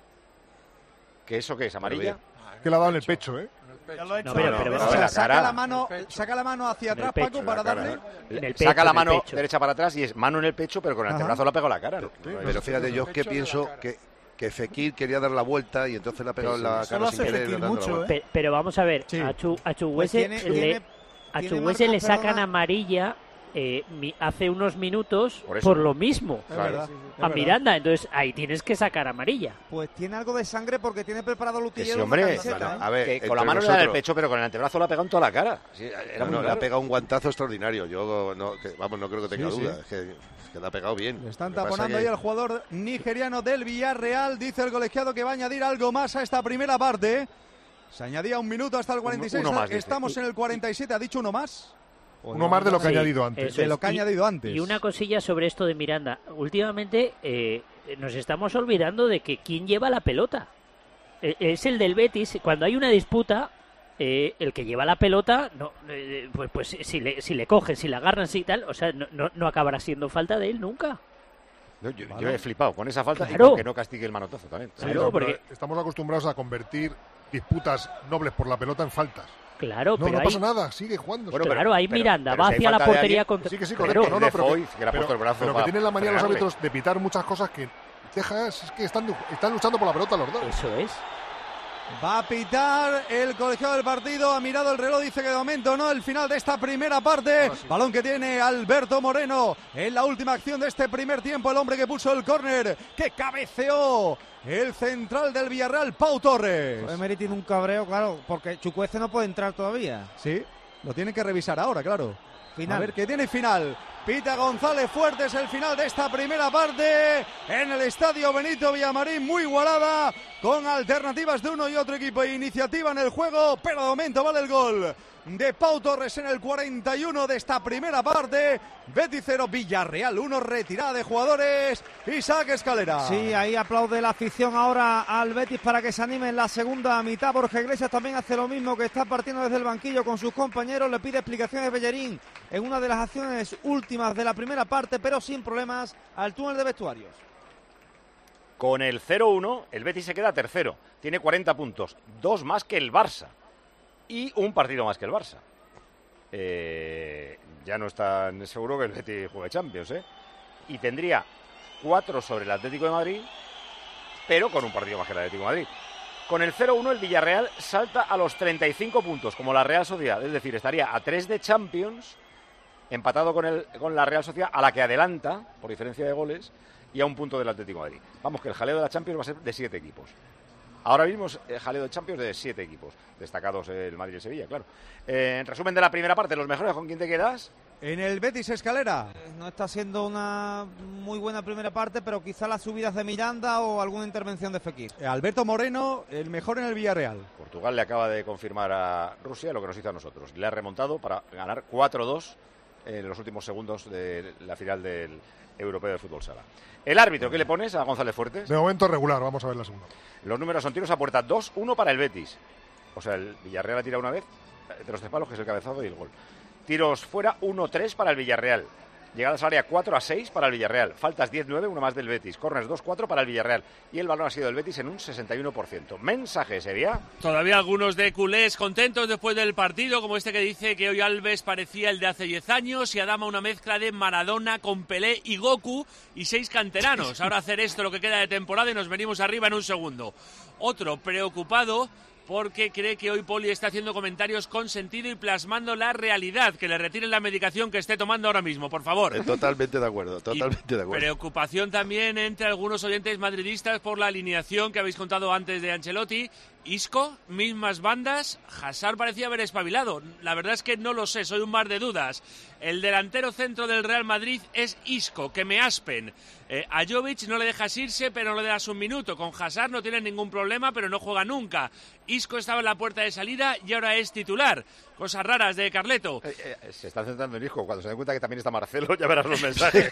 ¿Que eso qué es, amarilla? Que le ha dado en el pecho, ¿eh? Ya lo ha hecho. Saca la mano hacia atrás, Paco, para darle. Saca la mano derecha para atrás y es mano en el pecho, pero con el antebrazo le ha pegado la cara. Pero fíjate, yo es que pienso que Fekir quería dar la vuelta y entonces le ha pegado en la cara sin querer. Pero vamos a ver, a Chukwueze le sacan amarilla hace unos minutos por lo mismo a Miranda, entonces ahí tienes que sacar amarilla. Pues tiene algo de sangre porque tiene preparado Lutillero. Sí, hombre, a ver, que con la mano le da en el pecho, pero con el antebrazo le ha pegado en toda la cara. Sí, le ha pegado un guantazo extraordinario. Yo no creo que tenga duda. Es que le ha pegado bien. Le están taponando ahí el jugador nigeriano del Villarreal. Dice el colegiado que va a añadir algo más a esta primera parte. Se añadía un minuto hasta el 46. Estamos en el 47. ¿Ha dicho uno más? Uno más de lo que ha añadido antes. De lo que ha añadido antes. Y una cosilla sobre esto de Miranda. Últimamente nos estamos olvidando de que quién lleva la pelota. Es el del Betis. Cuando hay una disputa, el que lleva la pelota, pues si le cogen, si la agarran, si tal, o sea, no acabará siendo falta de él nunca. Yo he flipado con esa falta, claro. Y con que no castigue el manotazo también. Claro, porque estamos acostumbrados a convertir disputas nobles por la pelota en faltas. Claro, no pasa nada, sigue jugando. Bueno, claro, ahí Miranda va hacia la portería contra... Sí, correcto. Pero que tienen la manía los árbitros de pitar muchas cosas que es que están luchando por la pelota los dos. Eso es. Va a pitar el colegiado del partido, ha mirado el reloj, dice que de momento no, el final de esta primera parte. Balón que tiene Alberto Moreno en la última acción de este primer tiempo, el hombre que puso el córner, que cabeceó el central del Villarreal, Pau Torres. Emery tiene un cabreo, claro, porque Chukwueze no puede entrar todavía. Sí, lo tienen que revisar ahora, claro. Final. A ver, que tiene final. Pita González Fuertes el final de esta primera parte en el estadio Benito Villamarín, muy igualada, con alternativas de uno y otro equipo e iniciativa en el juego, pero de momento vale el gol de Pau Torres en el 41 de esta primera parte. Betis 0, Villarreal 1, retirada de jugadores. Isaac Escalera. Sí, ahí aplaude la afición ahora al Betis para que se anime en la segunda mitad. Borja Iglesias también hace lo mismo, que está partiendo desde el banquillo con sus compañeros. Le pide explicaciones a Bellerín en una de las acciones últimas de la primera parte, pero sin problemas al túnel de vestuarios. Con el 0-1, el Betis se queda tercero. Tiene 40 puntos, 2 más que el Barça. Y un partido más que el Barça. Ya no es tan seguro que el Betis juegue Champions, ¿eh? Y tendría 4 sobre el Atlético de Madrid, pero con un partido más que el Atlético de Madrid. Con el 0-1 el Villarreal salta a los 35 puntos, como la Real Sociedad. Es decir, estaría a 3 de Champions, empatado con la Real Sociedad, a la que adelanta, por diferencia de goles, y a un punto del Atlético de Madrid. Vamos, que el jaleo de la Champions va a ser de 7 equipos. Ahora mismo es el jaleo de Champions de 7 equipos, destacados el Madrid y el Sevilla, claro. En resumen de la primera parte, los mejores, ¿con quién te quedas? En el Betis Escalera. No está siendo una muy buena primera parte, pero quizá las subidas de Miranda o alguna intervención de Fekir. Alberto Moreno, el mejor en el Villarreal. Portugal le acaba de confirmar a Rusia lo que nos hizo a nosotros. Le ha remontado para ganar 4-2 en los últimos segundos de la final del Europeo de Fútbol Sala. El árbitro, ¿qué le pones a González Fuertes? De momento regular, vamos a ver la segunda. Los números son tiros a puerta, 2-1 para el Betis. O sea, el Villarreal ha tirado una vez de los 3 palos, que es el cabezazo y el gol. Tiros fuera, 1-3 para el Villarreal. Llegadas al área, 4-6 para el Villarreal. Faltas 10-9, uno más del Betis. Corners 2-4 para el Villarreal. Y el balón ha sido del Betis en un 61%. Mensaje, Sevilla. Todavía algunos de culés contentos después del partido, como este que dice que hoy Alves parecía el de hace 10 años y Adama una mezcla de Maradona con Pelé y Goku y 6 canteranos. Ahora hacer esto lo que queda de temporada y nos venimos arriba en un segundo. Otro preocupado porque cree que hoy Poli está haciendo comentarios con sentido y plasmando la realidad. Que le retiren la medicación que esté tomando ahora mismo, por favor. Totalmente de acuerdo, totalmente de acuerdo. Preocupación también entre algunos oyentes madridistas por la alineación que habéis contado antes de Ancelotti. Isco, mismas bandas, Hazard parecía haber espabilado. La verdad es que no lo sé, soy un mar de dudas. El delantero centro del Real Madrid es Isco, que me aspen. A Jovic no le dejas irse, pero no le das un minuto. Con Hazard no tiene ningún problema, pero no juega nunca. Isco estaba en la puerta de salida y ahora es titular. Cosas raras de Carleto. Se está centrando en Isco. Cuando se den cuenta que también está Marcelo, ya verás los mensajes.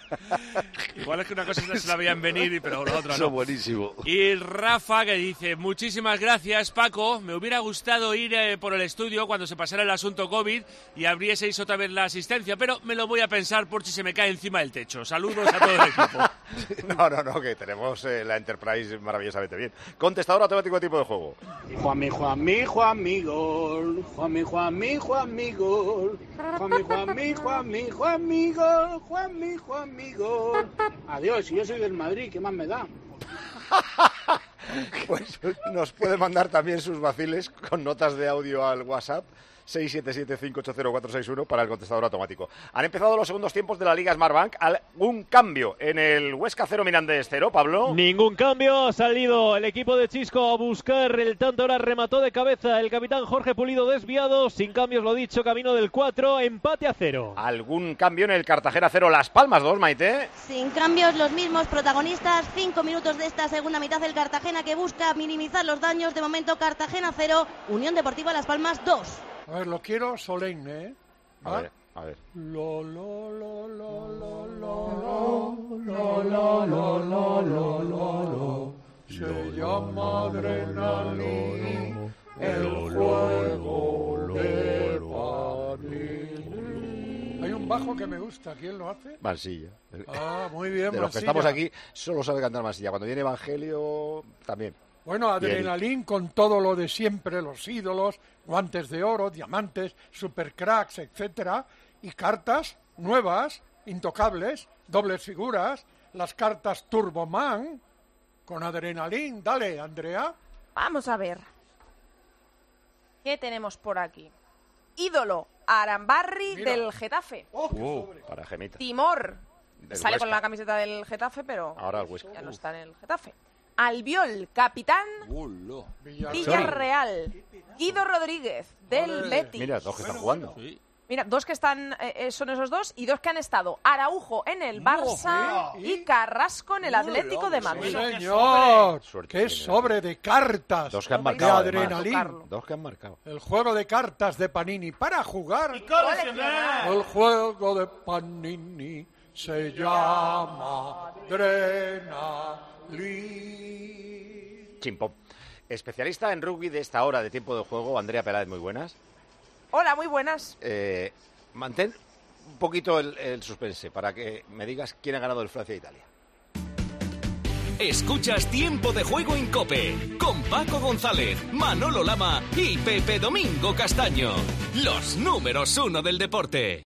Igual es que una cosa no se la veían venir, pero la otra no. Eso es buenísimo. Y Rafa, que dice: muchísimas gracias, Paco. Me hubiera gustado ir por el estudio cuando se pasara el asunto COVID y abrieseis otra vez la asistencia, pero me lo voy a pensar por si se me cae encima del techo. Saludos a todo el equipo. No, que tenemos la Enterprise maravillosamente bien. Contestador automático de tipo de juego. Juanmi, Juanmi, Juanmi, gol. Juanmi, Juanmi, Juanmi, gol. Juanmi, Juanmi, Juanmi, Juanmi, gol. Juanmi, Juanmi, gol. Adiós, si yo soy del Madrid, ¿qué más me da? Pues nos puede mandar también sus vaciles con notas de audio al WhatsApp 677-580-461 para el contestador automático. Han empezado los segundos tiempos de la Liga Smartbank. ¿Algún cambio en el Huesca 0 Mirandés 0, Pablo? Ningún cambio. Ha salido el equipo de Chisco a buscar el tanto. Ahora remató de cabeza el capitán Jorge Pulido, desviado. Sin cambios, lo dicho, camino del 4. Empate a 0. ¿Algún cambio en el Cartagena 0 Las Palmas 2, Maite? Sin cambios, los mismos protagonistas. 5 minutos de esta segunda mitad del Cartagena, que busca minimizar los daños. De momento, Cartagena 0, Unión Deportiva Las Palmas 2. A ver, lo quiero solemne, ¿eh? A ver. Lo, lo, lo, lo, lo, lo, lo, lo, lo, lo, lo, lo. Se llama adrenalina, el juego de París. Hay un bajo que me gusta, ¿quién lo hace? Mansilla. Ah, muy bien, de los que estamos aquí, solo sabe cantar Mansilla. Cuando viene Evangelio, también. Bueno, Adrenalín con todo lo de siempre, los ídolos, guantes de oro, diamantes, supercracks, etcétera, y cartas nuevas, intocables, dobles figuras, las cartas Turboman con Adrenalín. Dale, Andrea. Vamos a ver. ¿Qué tenemos por aquí? Ídolo, Arambarri. Mira. Del Getafe. Para Gemita. Timor. Sale Huesca. con la camiseta del Getafe, pero ahora el Huesca. Ya no está en el Getafe. Albiol, capitán Villarreal. Guido Rodríguez, del Betis. Mira, todos que están jugando. Sí. Mira, 2 que están, son esos 2 y 2 que han estado. Araujo en el Barça y Carrasco en el Atlético de Madrid. ¡Señor! ¡Qué sobre de cartas! 2 que han de marcado. adrenalina. 2 que han marcado. El juego de cartas de Panini para jugar. El juego de Panini se llama Adrenalina. Chimpón. Especialista en rugby de esta hora de tiempo de juego, Andrea Peláez, muy buenas. Hola, muy buenas. Mantén un poquito el suspense para que me digas quién ha ganado el Francia-Italia. Escuchas Tiempo de Juego en COPE con Paco González, Manolo Lama y Pepe Domingo Castaño. Los números 1 del deporte.